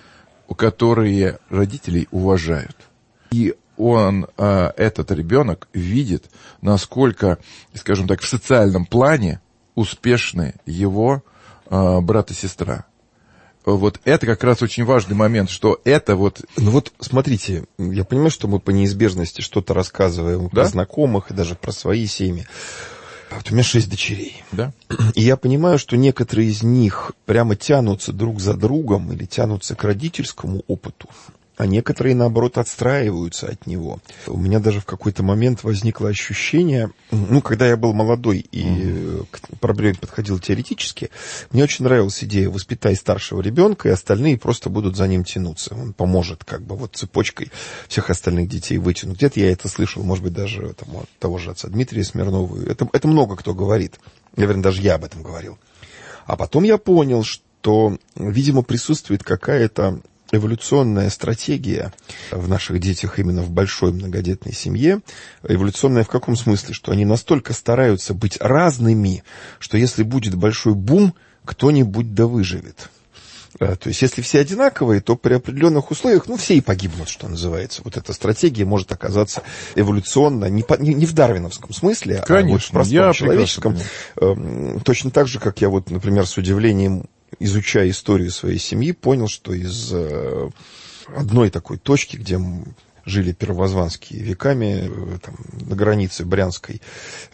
которые родителей уважают. И он, этот ребенок, видит, насколько, скажем так, в социальном плане успешны его брат и сестра. Вот это как раз очень важный момент, что это вот... Ну вот, смотрите, я понимаю, что мы по неизбежности что-то рассказываем про знакомых и даже про свои семьи. Вот у меня 6 дочерей. Да? И я понимаю, что некоторые из них прямо тянутся друг за другом или тянутся к родительскому опыту, а некоторые, наоборот, отстраиваются от него. У меня даже в какой-то момент возникло ощущение, когда я был молодой и к проблеме подходил теоретически, мне очень нравилась идея: воспитай старшего ребенка, и остальные просто будут за ним тянуться. Он поможет цепочкой всех остальных детей вытянуть. Где-то я это слышал, может быть, даже от того же отца Дмитрия Смирнова. Это много кто говорит. Наверное, даже я об этом говорил. А потом я понял, что, видимо, присутствует какая-то эволюционная стратегия в наших детях именно в большой многодетной семье. Эволюционная в каком смысле? Что они настолько стараются быть разными, что если будет большой бум, кто-нибудь да выживет. То есть, если все одинаковые, то при определенных условиях, все и погибнут, что называется. Вот эта стратегия может оказаться эволюционно, не в дарвиновском смысле, конечно, а в простом человеческом. Точно так же, как я например, с удивлением, изучая историю своей семьи, понял, что из одной такой точки, где жили первозванские веками, на границе Брянской,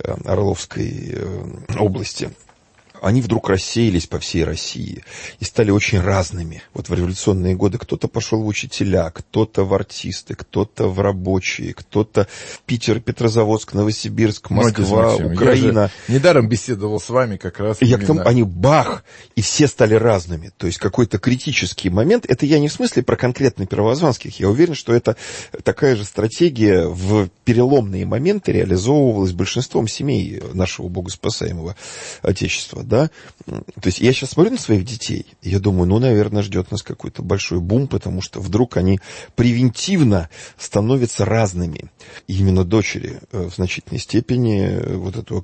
Орловской области, они вдруг рассеялись по всей России и стали очень разными. Вот в революционные годы кто-то пошел в учителя, кто-то в артисты, кто-то в рабочие, кто-то в Питер, Петрозаводск, Новосибирск, Москва, Украина. Я недаром беседовал с вами как раз. И они бах, и все стали разными. То есть какой-то критический момент. Это я не в смысле про конкретно первозванских. Я уверен, что это такая же стратегия в переломные моменты реализовывалась большинством семей нашего богоспасаемого Отечества. Да? То есть я сейчас смотрю на своих детей, и я думаю, наверное, ждет нас какой-то большой бум, потому что вдруг они превентивно становятся разными. И именно дочери в значительной степени вот это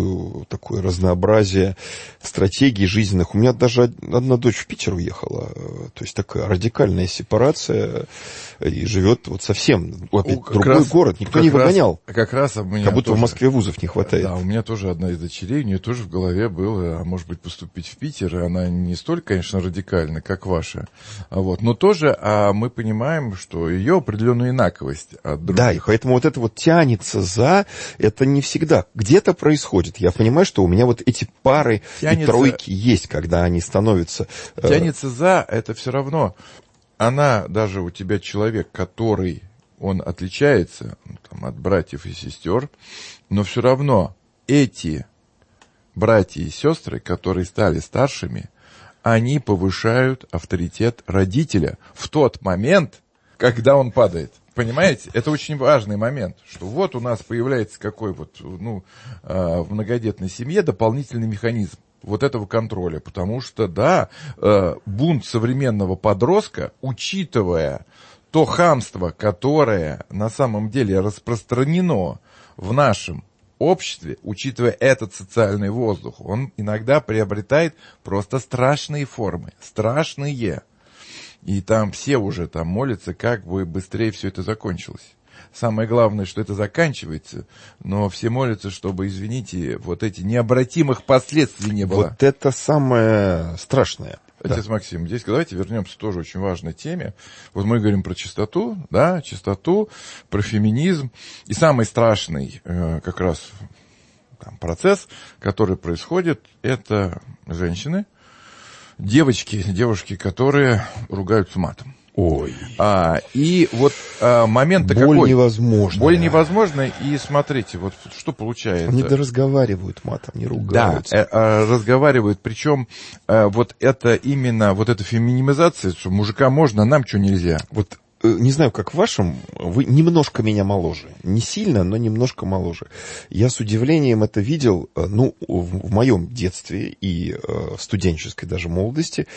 такое разнообразие стратегий жизненных. У меня даже одна дочь в Питер уехала, то есть такая радикальная сепарация, и живет совсем другой город. Никто не выгонял. Как будто тоже, в Москве вузов не хватает. Да, у меня тоже одна из дочерей, у нее тоже в голове было, может быть, поступить в Питер, и она не столь, конечно, радикальна, как ваша. Но тоже мы понимаем, что ее определенную инаковость от других. Да, и поэтому это тянется это не всегда. Где-то происходит. Я понимаю, что у меня эти пары и тройки есть, когда они становятся... Тянется это все равно. Она, даже у тебя человек, который, он отличается от братьев и сестер, но все равно эти братья и сестры, которые стали старшими, они повышают авторитет родителя в тот момент, когда он падает. Понимаете? Это очень важный момент, что у нас появляется какой в многодетной семье дополнительный механизм этого контроля, потому что, бунт современного подростка, учитывая то хамство, которое на самом деле распространено в нашем обществе, учитывая этот социальный воздух, он иногда приобретает просто страшные формы, страшные. И там все уже молятся, как бы быстрее все это закончилось. Самое главное, что это заканчивается, но все молятся, чтобы, извините, эти необратимых последствий не было. Это самое страшное. Отец Максим, здесь давайте вернемся тоже очень важной теме. Мы говорим про чистоту, чистоту, про феминизм. И самый страшный как раз процесс, который происходит, это женщины, девушки, которые ругаются матом. Ой. И момент-то какой? Боль невозможна. Боль невозможна, и смотрите, что получается. Они разговаривают матом, не ругаются. Да, разговаривают, причем это именно эта феминимизация, что мужика можно, нам что нельзя. Не знаю, как в вашем, вы немножко меня моложе. Не сильно, но немножко моложе. Я с удивлением это видел, в моем детстве и в студенческой даже молодости.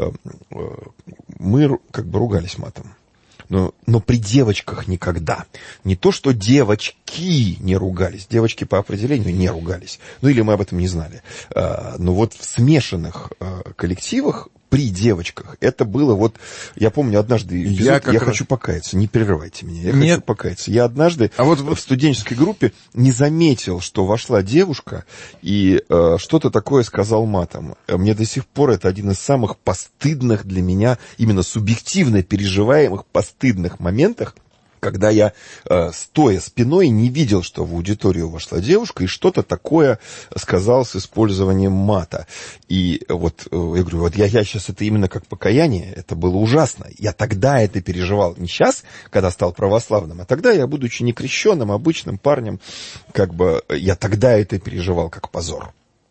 Мы ругались матом. Но при девочках никогда. Не то, что девочки не ругались. Девочки по определению не ругались. Или мы об этом не знали. Но в смешанных коллективах при девочках. Это было вот, я помню однажды эпизод, я хочу покаяться, не прерывайте меня, хочу покаяться. Я однажды в студенческой группе не заметил, что вошла девушка и что-то такое сказал матом. Мне до сих пор это один из самых постыдных для меня, именно субъективно переживаемых постыдных моментов, когда я, стоя спиной, не видел, что в аудиторию вошла девушка и что-то такое сказал с использованием мата. И вот, я говорю, вот я сейчас это именно как покаяние, это было ужасно. Я тогда это переживал, не сейчас, когда стал православным, а тогда я, будучи некрещенным, обычным парнем, как бы, я тогда это переживал как позор.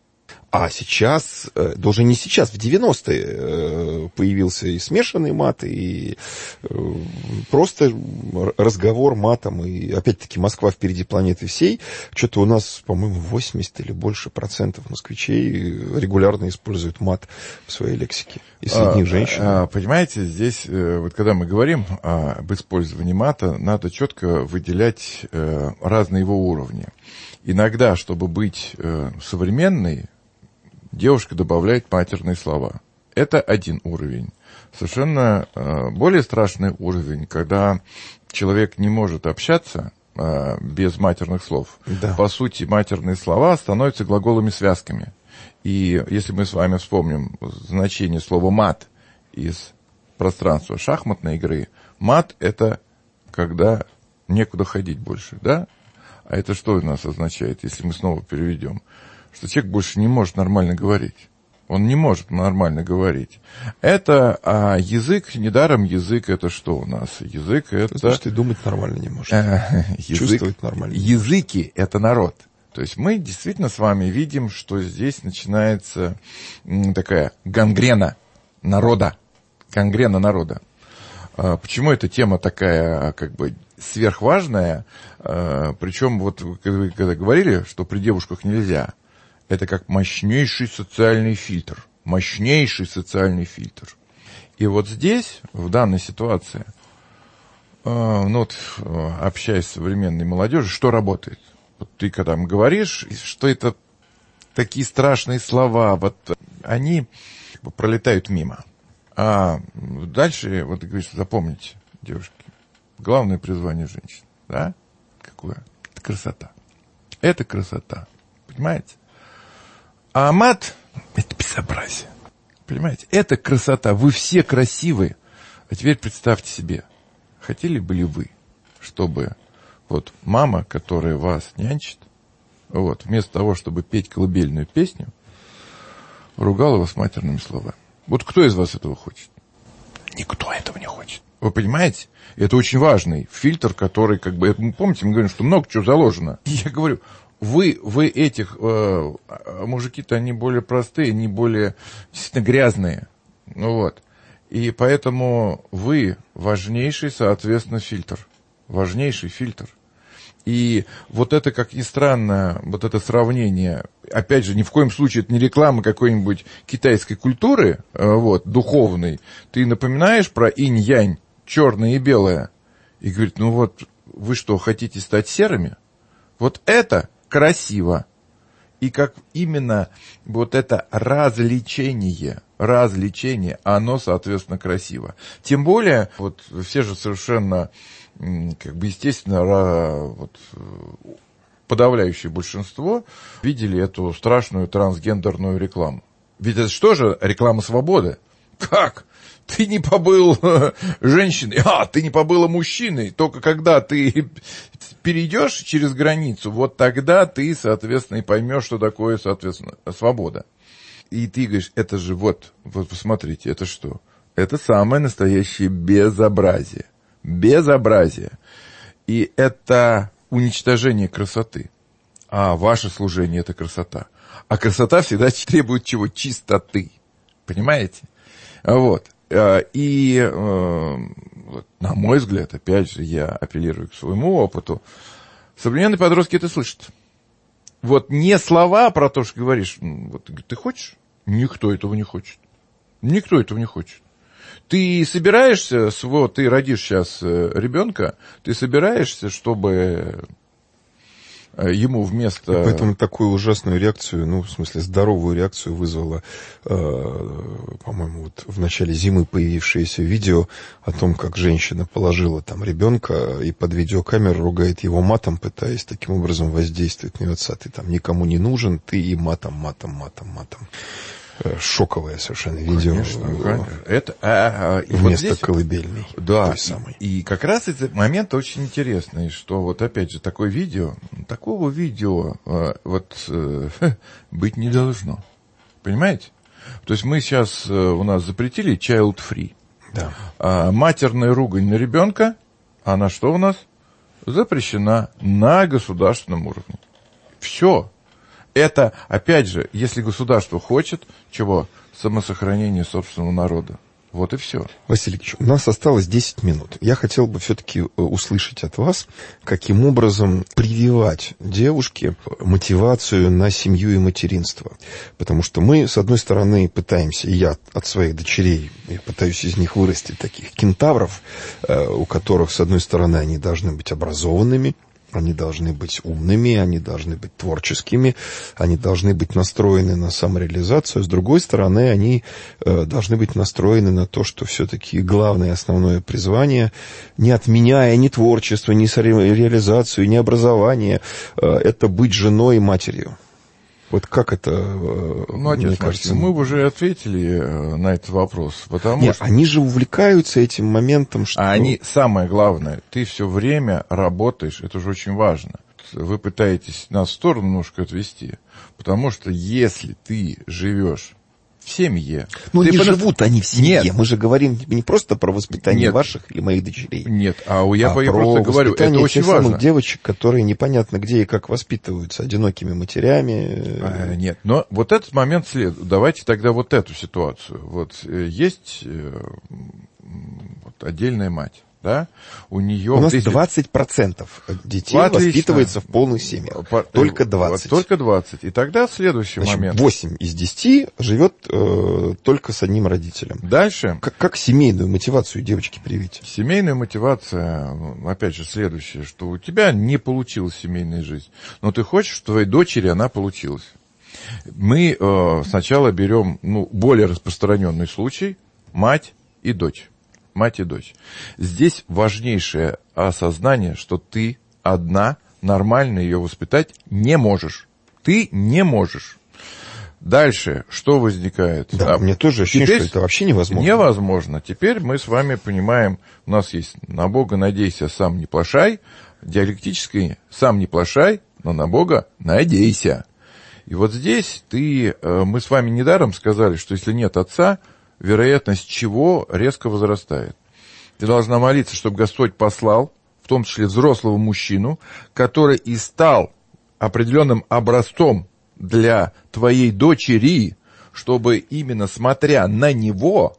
А сейчас, даже не сейчас, в 90-е появился и смешанный мат, и просто разговор матом. И опять-таки Москва впереди планеты всей. Что-то у нас, по-моему, 80 или больше процентов москвичей регулярно используют мат в своей лексике. И среди них женщин. Понимаете, здесь, вот когда мы говорим об использовании мата, надо четко выделять разные его уровни. Иногда, чтобы быть современной, девушка добавляет матерные слова. Это один уровень. Совершенно более страшный уровень, когда человек не может общаться без матерных слов. Да. По сути, матерные слова становятся глаголами связками. И если мы с вами вспомним значение слова «мат» из пространства шахматной игры, мат — это когда некуда ходить больше, да? А это что у нас означает, если мы снова переведем? Что человек больше не может нормально говорить. Он не может нормально говорить. Это язык, недаром язык — это что у нас? Язык — это... Значит, и думать нормально не может. Чувствовать нормально. Языки — это народ. То есть мы действительно с вами видим, что здесь начинается такая гангрена народа. Гангрена народа. Почему эта тема такая, как бы, сверхважная? Причем, вот вы когда говорили, что при девушках нельзя, это как мощнейший социальный фильтр. Мощнейший социальный фильтр. И вот здесь, в данной ситуации, общаясь с современной молодежью, что работает? Вот ты когда говоришь, что это такие страшные слова, вот они пролетают мимо. А дальше, вот ты говоришь, запомните, девушки, главное призвание женщин, да? Какое? Это красота. Это красота. Понимаете? А мат — это безобразие. Понимаете? Это красота. Вы все красивы. А теперь представьте себе, хотели бы ли вы, чтобы вот мама, которая вас нянчит, вот, вместо того, чтобы петь колыбельную песню, ругала вас матерными словами? Вот кто из вас этого хочет? Никто этого не хочет. Вы понимаете? Это очень важный фильтр, который, как бы, помните, мы говорим, что много чего заложено. И я говорю, вы этих мужики-то, они более простые, они более действительно грязные. Ну вот. И поэтому вы важнейший, соответственно, фильтр. Важнейший фильтр. И вот это, как ни странно, вот это сравнение, опять же, ни в коем случае это не реклама какой-нибудь китайской культуры, вот, духовной. Ты напоминаешь про инь-янь, черное и белое, и говорит, ну вот, вы что, хотите стать серыми? Вот это красиво. И как именно вот это развлечение, оно, соответственно, красиво. Тем более, вот все же совершенно, как бы, естественно, вот, подавляющее большинство видели эту страшную трансгендерную рекламу. Ведь это что же реклама свободы? Как? Ты не побыл женщиной, ты не побыла мужчиной. Только когда ты перейдешь через границу, вот тогда ты, соответственно, и поймешь, что такое, соответственно, свобода. И ты говоришь, это же вот посмотрите, это что? Это самое настоящее безобразие. Безобразие. И это уничтожение красоты. А ваше служение — это красота. А красота всегда требует чего? Чистоты. Понимаете? Вот. И, на мой взгляд, опять же, я апеллирую к своему опыту, современные подростки это слышат. Вот не слова про то, что говоришь, вот, ты хочешь? Никто этого не хочет. Никто этого не хочет. Ты собираешься, ты родишь сейчас ребенка, ты собираешься, чтобы ему вместо... И поэтому такую ужасную реакцию, ну, в смысле, здоровую реакцию вызвало, по-моему, вот в начале зимы появившееся видео о том, как женщина положила там ребенка и под видеокамеру ругает его матом, пытаясь таким образом воздействовать на его отца. Ты там никому не нужен, ты и матом. Шоковое совершенно видео. Конечно. Это, вместо вот здесь, колыбельной. да, той самой. и как раз этот момент очень интересный, что вот опять же такого видео быть не должно. Понимаете? То есть мы сейчас, у нас запретили child free. Да. А матерная ругань на ребенка, она что у нас? Запрещена на государственном уровне. Все. Это, опять же, если государство хочет, чего? Самосохранение собственного народа. Вот и все. Василий Ильич, у нас осталось 10 минут. Я хотел бы все-таки услышать от вас, каким образом прививать девушке мотивацию на семью и материнство. Потому что мы, с одной стороны, пытаемся, и я от своих дочерей, я пытаюсь из них вырастить таких кентавров, у которых, с одной стороны, они должны быть образованными, они должны быть умными, они должны быть творческими, они должны быть настроены на самореализацию. С другой стороны, они должны быть настроены на то, что все-таки главное, основное призвание, не отменяя ни творчество, ни реализацию, ни образование, это быть женой и матерью. Вот как это, мне кажется... Мы уже ответили на этот вопрос, потому Нет, что... они же увлекаются этим моментом, что... А они, самое главное, ты все время работаешь, это же очень важно. Вы пытаетесь нас в сторону немножко отвести, потому что если ты живешь в семье... Ну, не живут они в семье. Нет. Мы же говорим не просто про воспитание Нет. ваших или моих дочерей. Нет, я про просто говорю, это очень тех важно. самых девочек, которые непонятно где и как воспитываются, одинокими матерями. Нет, но вот этот момент следует. Давайте тогда вот эту ситуацию. Вот есть вот отдельная мать. Да? У нее... У нас 20% детей воспитывается в полных семьях. Только 20. Только 20. И тогда следующий момент. 8 из 10 живет только с одним родителем. Дальше. Как семейную мотивацию девочки привить? Семейная мотивация, опять же, следующее, что у тебя не получилась семейная жизнь, но ты хочешь, что твоей дочери она получилась. Мы сначала берем более распространенный случай – мать и дочь. Мать и дочь. Здесь важнейшее осознание, что ты одна нормально ее воспитать не можешь. Ты не можешь. Дальше, что возникает? Да, мне тоже ощущение, что это вообще невозможно. Невозможно. Теперь мы с вами понимаем, у нас есть «на Бога надейся, сам не плашай», диалектический «сам не плашай, но на Бога надейся». И вот здесь мы с вами недаром сказали, что если нет отца, вероятность чего резко возрастает. Ты должна молиться, чтобы Господь послал, в том числе взрослого мужчину, который и стал определенным образцом для твоей дочери, чтобы именно смотря на него,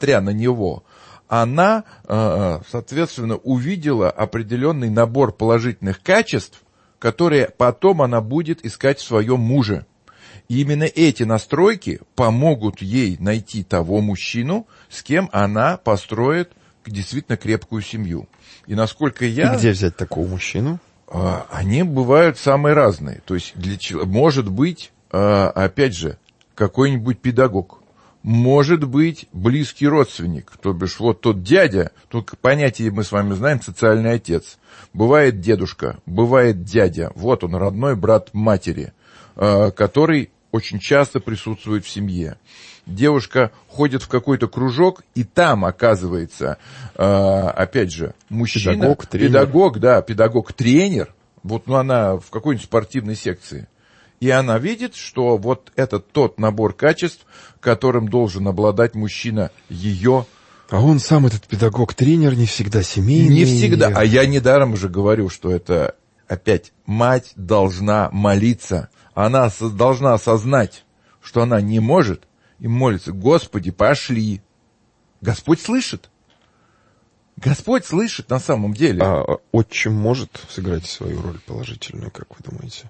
она, соответственно, увидела определенный набор положительных качеств, которые потом она будет искать в своем муже. И именно эти настройки помогут ей найти того мужчину, с кем она построит действительно крепкую семью. И насколько я... И где взять такого мужчину? Они бывают самые разные. То есть, может быть, опять же, какой-нибудь педагог. Может быть, близкий родственник. То бишь, вот тот дядя, только понятие мы с вами знаем, социальный отец. Бывает дедушка, бывает дядя. Вот он, родной брат матери, который очень часто присутствует в семье. Девушка ходит в какой-то кружок, и там оказывается, опять же, мужчина, педагог-тренер, вот она в какой-нибудь спортивной секции. И она видит, что вот это тот набор качеств, которым должен обладать мужчина ее. А он сам, этот педагог-тренер, не всегда семейный. Не всегда. А я недаром уже говорю, что это опять мать должна молиться. Она должна осознать, что она не может, и молится: Господи, пошли. Господь слышит. Господь слышит на самом деле. А отчим может сыграть свою роль положительную, как вы думаете?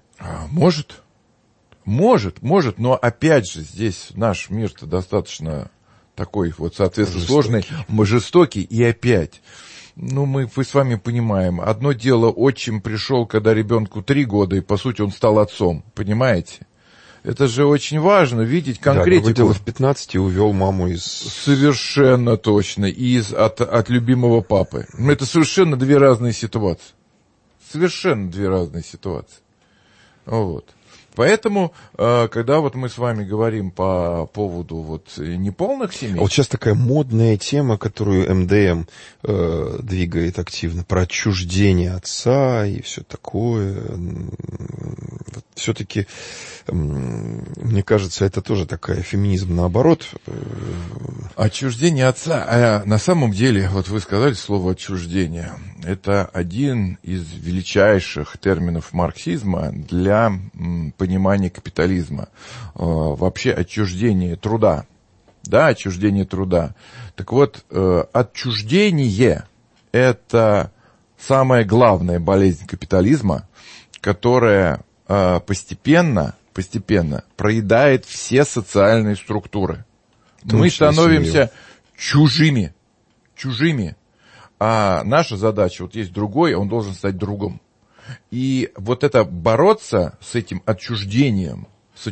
Может, но опять же, здесь наш мир-то достаточно такой вот, соответственно, сложный, жестокий, и опять. мы с вами понимаем, одно дело, отчим пришел, когда ребенку 3 года, и, по сути, он стал отцом, понимаете? Это же очень важно, видеть конкретику. Да, дело в 15 увел маму из... Совершенно точно, от любимого папы. Это совершенно 2 разные ситуации. Совершенно 2 разные ситуации. Вот. Поэтому, когда вот мы с вами говорим по поводу вот неполных семей... А вот сейчас такая модная тема, которую МДМ двигает активно, про отчуждение отца и все такое. Все-таки, мне кажется, это тоже такая феминизм наоборот. Отчуждение отца. А на самом деле, вот вы сказали слово «отчуждение». Это один из величайших терминов марксизма для понимания капитализма. Вообще отчуждение труда. Да, отчуждение труда. Так вот, отчуждение – это самая главная болезнь капитализма, которая постепенно проедает все социальные структуры. Мы становимся чужими. А наша задача, вот есть другой, он должен стать другом. И вот это бороться с этим отчуждением,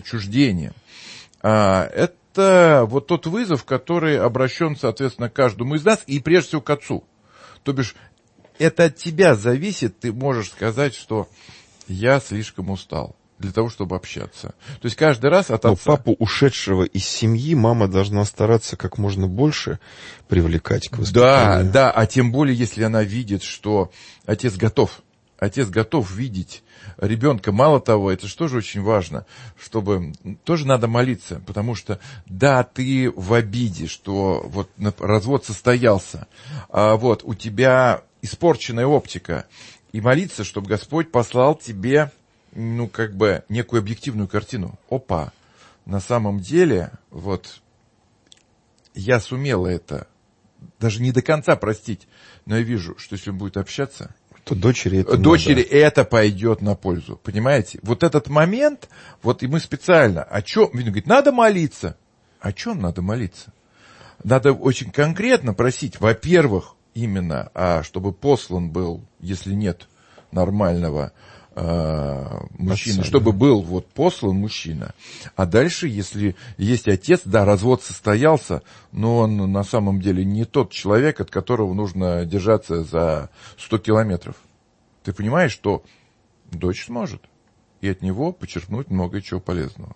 это вот тот вызов, который обращен, соответственно, к каждому из нас и прежде всего к отцу. То бишь, это от тебя зависит, ты можешь сказать, что я слишком устал для того, чтобы общаться. То есть каждый раз от отца... Но папу, ушедшего из семьи, мама должна стараться как можно больше привлекать к воспитанию. Да, а тем более, если она видит, что отец готов видеть ребенка. Мало того, это же тоже очень важно, чтобы тоже надо молиться, потому что, да, ты в обиде, что вот развод состоялся, а вот у тебя испорченная оптика, и молиться, чтобы Господь послал тебе, некую объективную картину. Опа, на самом деле, вот, я сумела это даже не до конца простить, но я вижу, что если он будет общаться, то дочери это пойдет на пользу, понимаете? Вот этот момент, вот и мы специально, о чем, видно, говорит, надо молиться. О чем надо молиться? Надо очень конкретно просить, во-первых, именно, чтобы послан был, если нет нормального мужчины, чтобы был вот послан мужчина. А дальше, если есть отец, да, развод состоялся, но он на самом деле не тот человек, от которого нужно держаться за 100 километров. Ты понимаешь, что дочь сможет, и от него почерпнуть много чего полезного.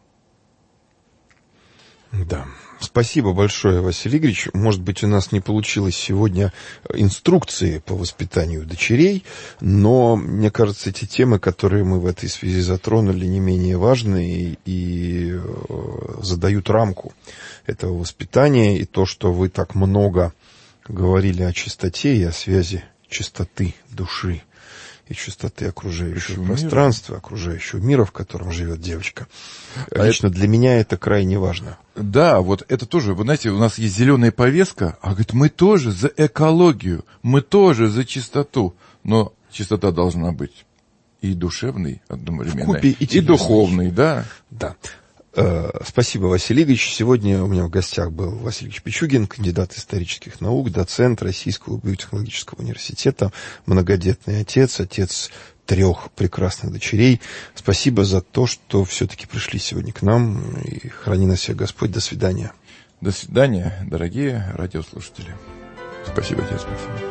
Да. Спасибо большое, Василий Игоревич. Может быть, у нас не получилось сегодня инструкции по воспитанию дочерей, но, мне кажется, эти темы, которые мы в этой связи затронули, не менее важны и задают рамку этого воспитания. И то, что вы так много говорили о чистоте и о связи чистоты души и чистоты окружающего пространства, окружающего мира, в котором живет девочка. Лично для меня это крайне важно. Да, вот это тоже, вы знаете, у нас есть зеленая повестка, а говорит, мы тоже за экологию, мы тоже за чистоту, но чистота должна быть и душевной одновременно, и духовной, да. Да. Спасибо, Василий Игоревич. Сегодня у меня в гостях был Василий Игоревич Пичугин, кандидат исторических наук, доцент Российского биотехнологического университета, многодетный отец 3 прекрасных дочерей. Спасибо за то, что все-таки пришли сегодня к нам. И храни нас всех Господь. До свидания. До свидания, дорогие радиослушатели. Спасибо тебе, спасибо.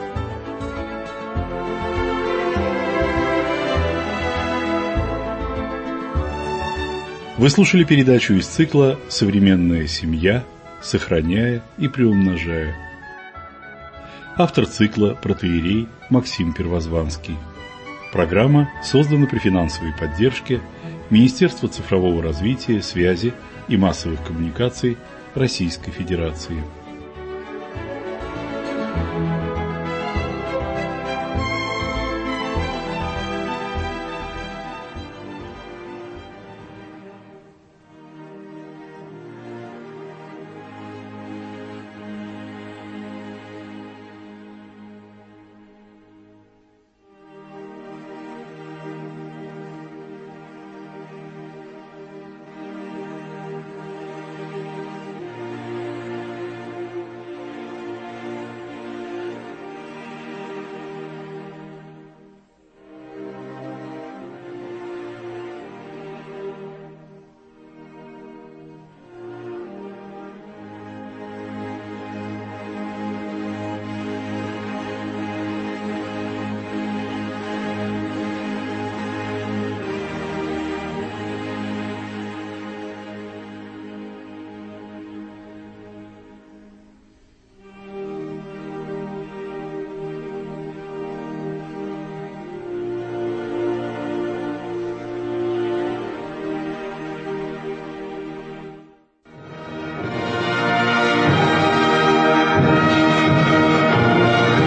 Вы слушали передачу из цикла «Современная семья. Сохраняя и приумножая». Автор цикла протоиерей Максим Первозванский. Программа создана при финансовой поддержке Министерства цифрового развития, связи и массовых коммуникаций Российской Федерации.